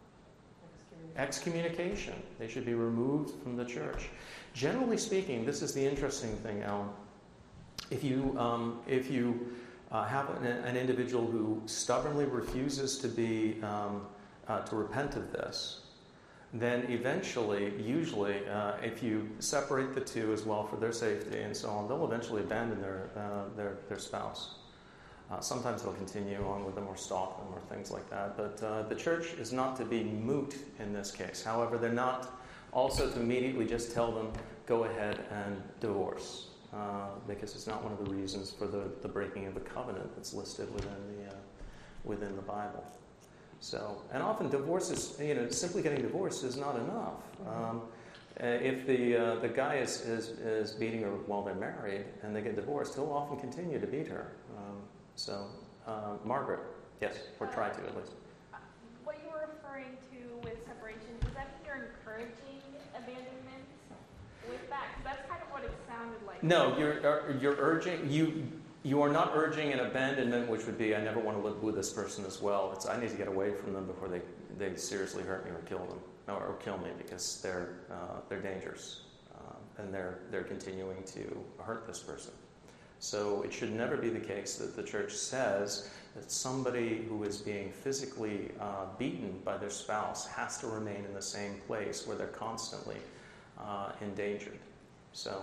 Excommunication. They should be removed from the church. Generally speaking, this is the interesting thing, Alan. If you, um, if you uh, have an, an individual who stubbornly refuses to be um, uh, to repent of this, then eventually, usually, uh, if you separate the two as well for their safety and so on, they'll eventually abandon their uh, their their spouse. Uh, sometimes they'll continue on with them or stalk them or things like that. But uh, the church is not to be moot in this case. However, they're not also to immediately just tell them, go ahead and divorce, uh, because it's not one of the reasons for the, the breaking of the covenant that's listed within the uh, within the Bible. So, and often divorce is, you know, simply getting divorced is not enough. Um, if the uh, the guy is, is is beating her while they're married and they get divorced, he'll often continue to beat her. Um, so, uh, Margaret, yes, or try to at least. What you were referring to with separation, does that mean you're encouraging abandonment with that? Because that's kind of what it sounded like. No, you're you're urging you. You are not urging an abandonment, which would be, I never want to live with this person as well. It's, I need to get away from them before they, they seriously hurt me or kill them, or, or kill me, because they're uh, they're dangerous, uh, and they're they're continuing to hurt this person. So it should never be the case that the church says that somebody who is being physically uh, beaten by their spouse has to remain in the same place where they're constantly uh, endangered. So.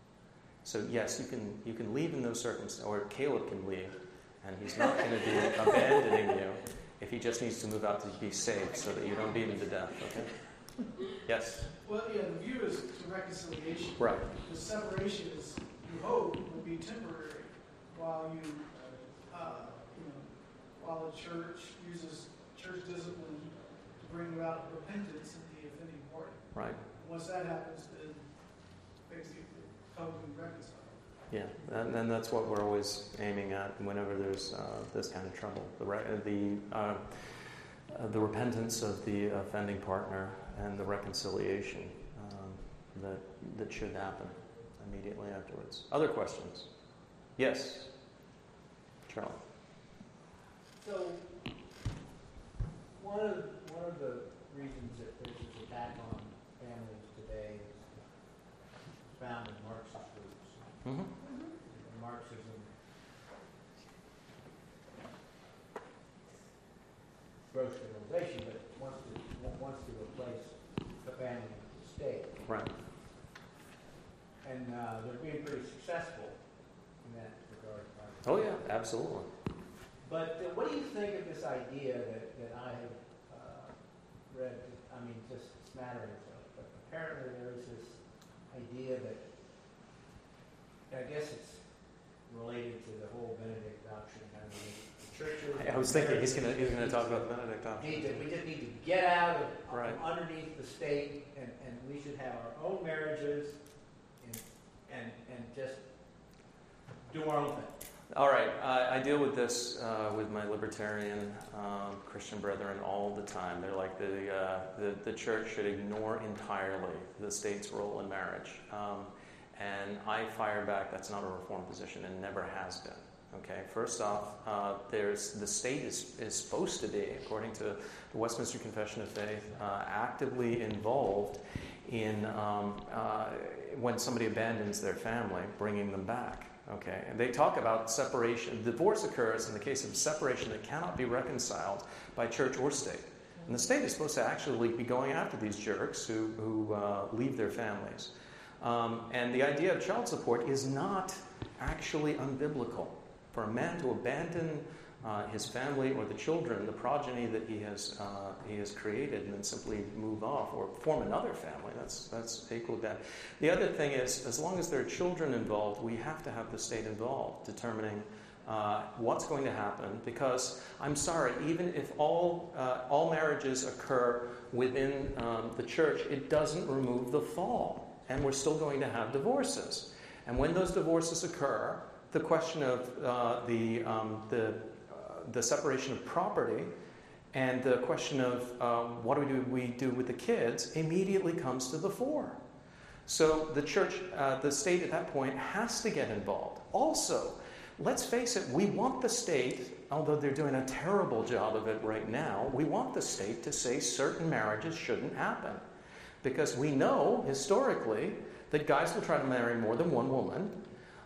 So yes, you can you can leave in those circumstances, or Caleb can leave, and he's not going to be abandoning you if he just needs to move out to be safe so that you don't beat him to death, okay? Yes? Well, yeah, the view is to reconciliation. Right. The separation is, you hope, will be temporary while you, uh, you know, while the church uses church discipline to bring about repentance in the offending party. Right. Once that happens, then things get totally reconciled. Yeah, and, and that's what we're always aiming at whenever there's uh, this kind of trouble. The re- the uh, uh, the repentance of the offending partner and the reconciliation um, that that should happen immediately afterwards. Other questions? Yes, Charlie. So, one of one of the reasons that there's this attack on families today is found in Marxist roots. Mm-hmm. And Marxism gross generalization, but wants to wants to replace the family with the state. Right. And uh, they're being pretty successful in that regard. Oh yeah, absolutely. But uh, what do you think of this idea that, that I have uh, read, I mean, just smatterings of, but apparently there is this idea that, I guess it's related to the whole Benedict doctrine. I mean, the churches... I was thinking he's going to he's going to talk about the Benedict doctrine. Need to, we just need to get out of Right. underneath the state, and, and we should have our own marriages, and and, and just do our own thing. All right, I, I deal with this uh, with my libertarian um, Christian brethren all the time. They're like the, uh, the the church should ignore entirely the state's role in marriage, um, and I fire back. That's not a Reformed position, and never has been. Okay, first off, uh, there's the state is is supposed to be, according to the Westminster Confession of Faith, uh, actively involved in um, uh, when somebody abandons their family, bringing them back. Okay, and they talk about separation. Divorce occurs in the case of separation that cannot be reconciled by church or state. And the state is supposed to actually be going after these jerks who, who uh, leave their families. Um, and the idea of child support is not actually unbiblical. For a man to abandon uh, his family or the children, the progeny that he has uh, he has created, and then simply move off or form another family, that's that's equal to that. The other thing is, as long as there are children involved, we have to have the state involved, determining uh, what's going to happen. Because I'm sorry, even if all uh, all marriages occur within um, the church, it doesn't remove the fall, and we're still going to have divorces. And when those divorces occur, the question of uh, the um, the uh, the separation of property and the question of um, what do we do, we do with the kids immediately comes to the fore. So the church, uh, the state at that point has to get involved. Also, let's face it, we want the state, although they're doing a terrible job of it right now, we want the state to say certain marriages shouldn't happen. Because we know, historically, that guys will try to marry more than one woman.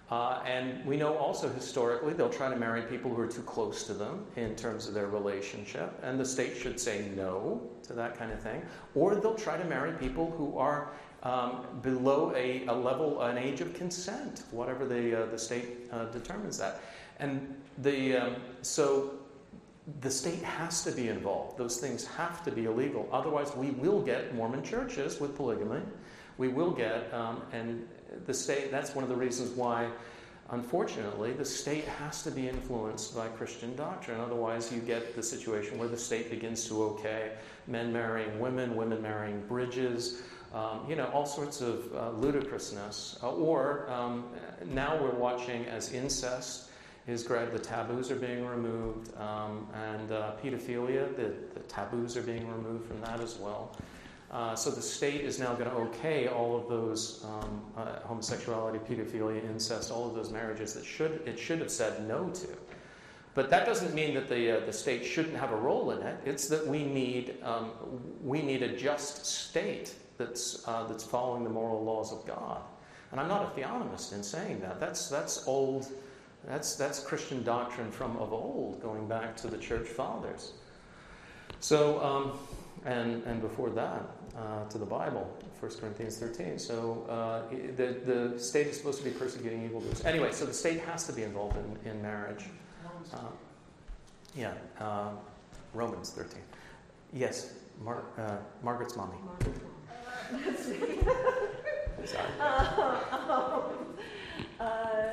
Uh, and we know also historically they'll try to marry people who are too close to them in terms of their relationship, and the state should say no to that kind of thing. Or they'll try to marry people who are um, below a, a level, an age of consent, whatever the uh, the state uh, determines that. And the um, so the state has to be involved. Those things have to be illegal. Otherwise, we will get Mormon churches with polygamy. We will get um, and. The state, that's one of the reasons why, unfortunately, the state has to be influenced by Christian doctrine. Otherwise, you get the situation where the state begins to okay men marrying women, women marrying bridges, um, you know, all sorts of uh, ludicrousness. Uh, or um, now we're watching as incest is grad, the taboos are being removed, um, and uh, pedophilia, the, the taboos are being removed from that as well. Uh, so the state is now going to okay all of those um, uh, homosexuality, pedophilia, incest, all of those marriages that should it should have said no to. But that doesn't mean that the uh, the state shouldn't have a role in it. It's that we need um, we need a just state that's uh, that's following the moral laws of God. And I'm not a theonomist in saying that. That's that's old. That's that's Christian doctrine from of old, going back to the church fathers. So. Um, And, and before that, uh, to the Bible, First Corinthians thirteen. So uh, the, the state is supposed to be persecuting evildoers. Anyway, so the state has to be involved in, in marriage. Uh, yeah, uh, Romans thirteen. Yes, Mar- uh, Margaret's mommy. That's me. Sorry. Uh, um, uh,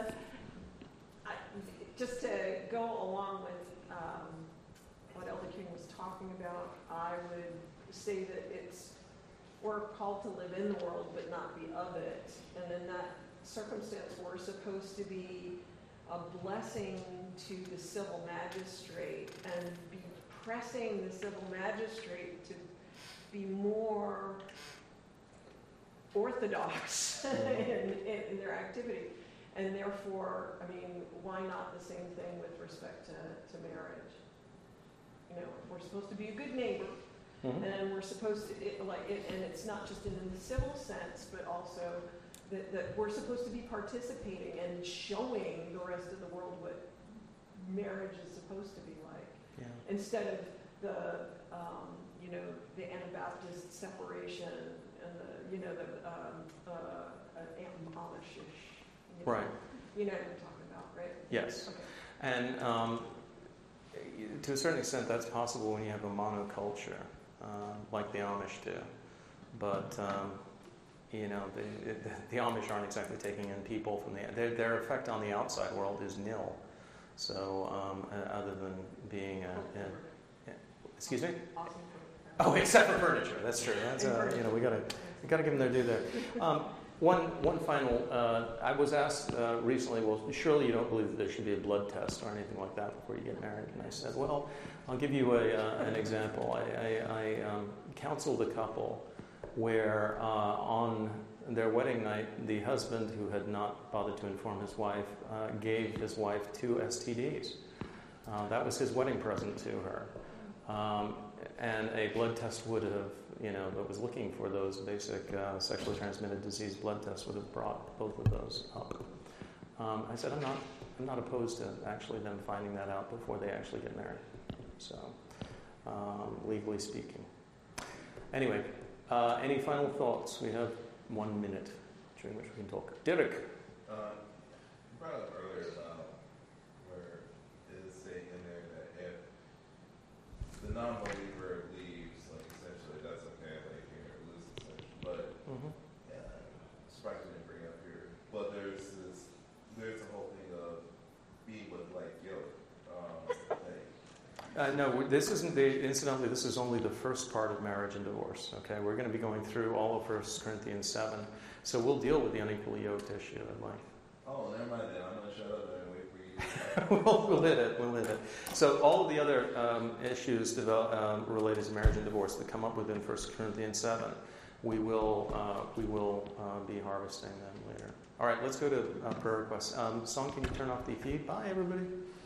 I, just to go along with um, what Elder King was talking about, I would say that it's we're called to live in the world but not be of it. And in that circumstance, we're supposed to be a blessing to the civil magistrate and be pressing the civil magistrate to be more orthodox in, in, in their activity. And therefore, I mean, why not the same thing with respect to, to marriage? You know, we're supposed to be a good neighbor, mm-hmm. and we're supposed to, it, like, it, and it's not just in the civil sense, but also that, that we're supposed to be participating and showing the rest of the world what marriage is supposed to be like, yeah. Instead of the, um, you know, the Anabaptist separation and the, you know, the um, uh, uh, Amishish. You know, right. You know what I'm talking about, right? Yes. Okay. And um, to a certain extent, that's possible when you have a monoculture, uh, like the Amish do. But, um, you know, the, the, the Amish aren't exactly taking in people from the... Their, their effect on the outside world is nil. So, um, uh, other than being a... a, a excuse me? Oh, except for furniture. That's true. That's, uh, you know, we gotta we gotta give them their due there. Um, One one final, uh, I was asked uh, recently, well, surely you don't believe that there should be a blood test or anything like that before you get married. And I said, well, I'll give you a, uh, an example. I, I, I um, counseled a couple where uh, on their wedding night, the husband, who had not bothered to inform his wife, uh, gave his wife two S T Ds. Uh, that was his wedding present to her. Um, and a blood test would have, you know, that was looking for those basic uh, sexually transmitted disease blood tests would have brought both of those up. Um, I said, I'm not, I'm not opposed to actually them finding that out before they actually get married. So, um, legally speaking. Anyway, uh, any final thoughts? We have one minute during which we can talk. Derek. Uh, you brought up earlier about where it is saying in there that if the non-believer leaves, like essentially that's okay, like you're gonna lose essentially. But Mm-hmm. yeah, Sprite didn't bring it up here. But there's this, there's a whole thing of being with like guilt. Um, thing. Uh, no, this isn't the, incidentally, this is only the first part of marriage and divorce, okay? We're going to be going through all of First Corinthians seven, so we'll deal with the unequally yoked issue in life. Oh, never mind then. I'm going to shut up and wait for you. we'll, we'll hit it, we'll hit it. So all of the other um, issues develop, um, related to marriage and divorce that come up within First Corinthians seven, we will, uh, we will uh, be harvesting them later. All right, let's go to uh, prayer requests. Um, Song, can you turn off the feed? Bye, everybody.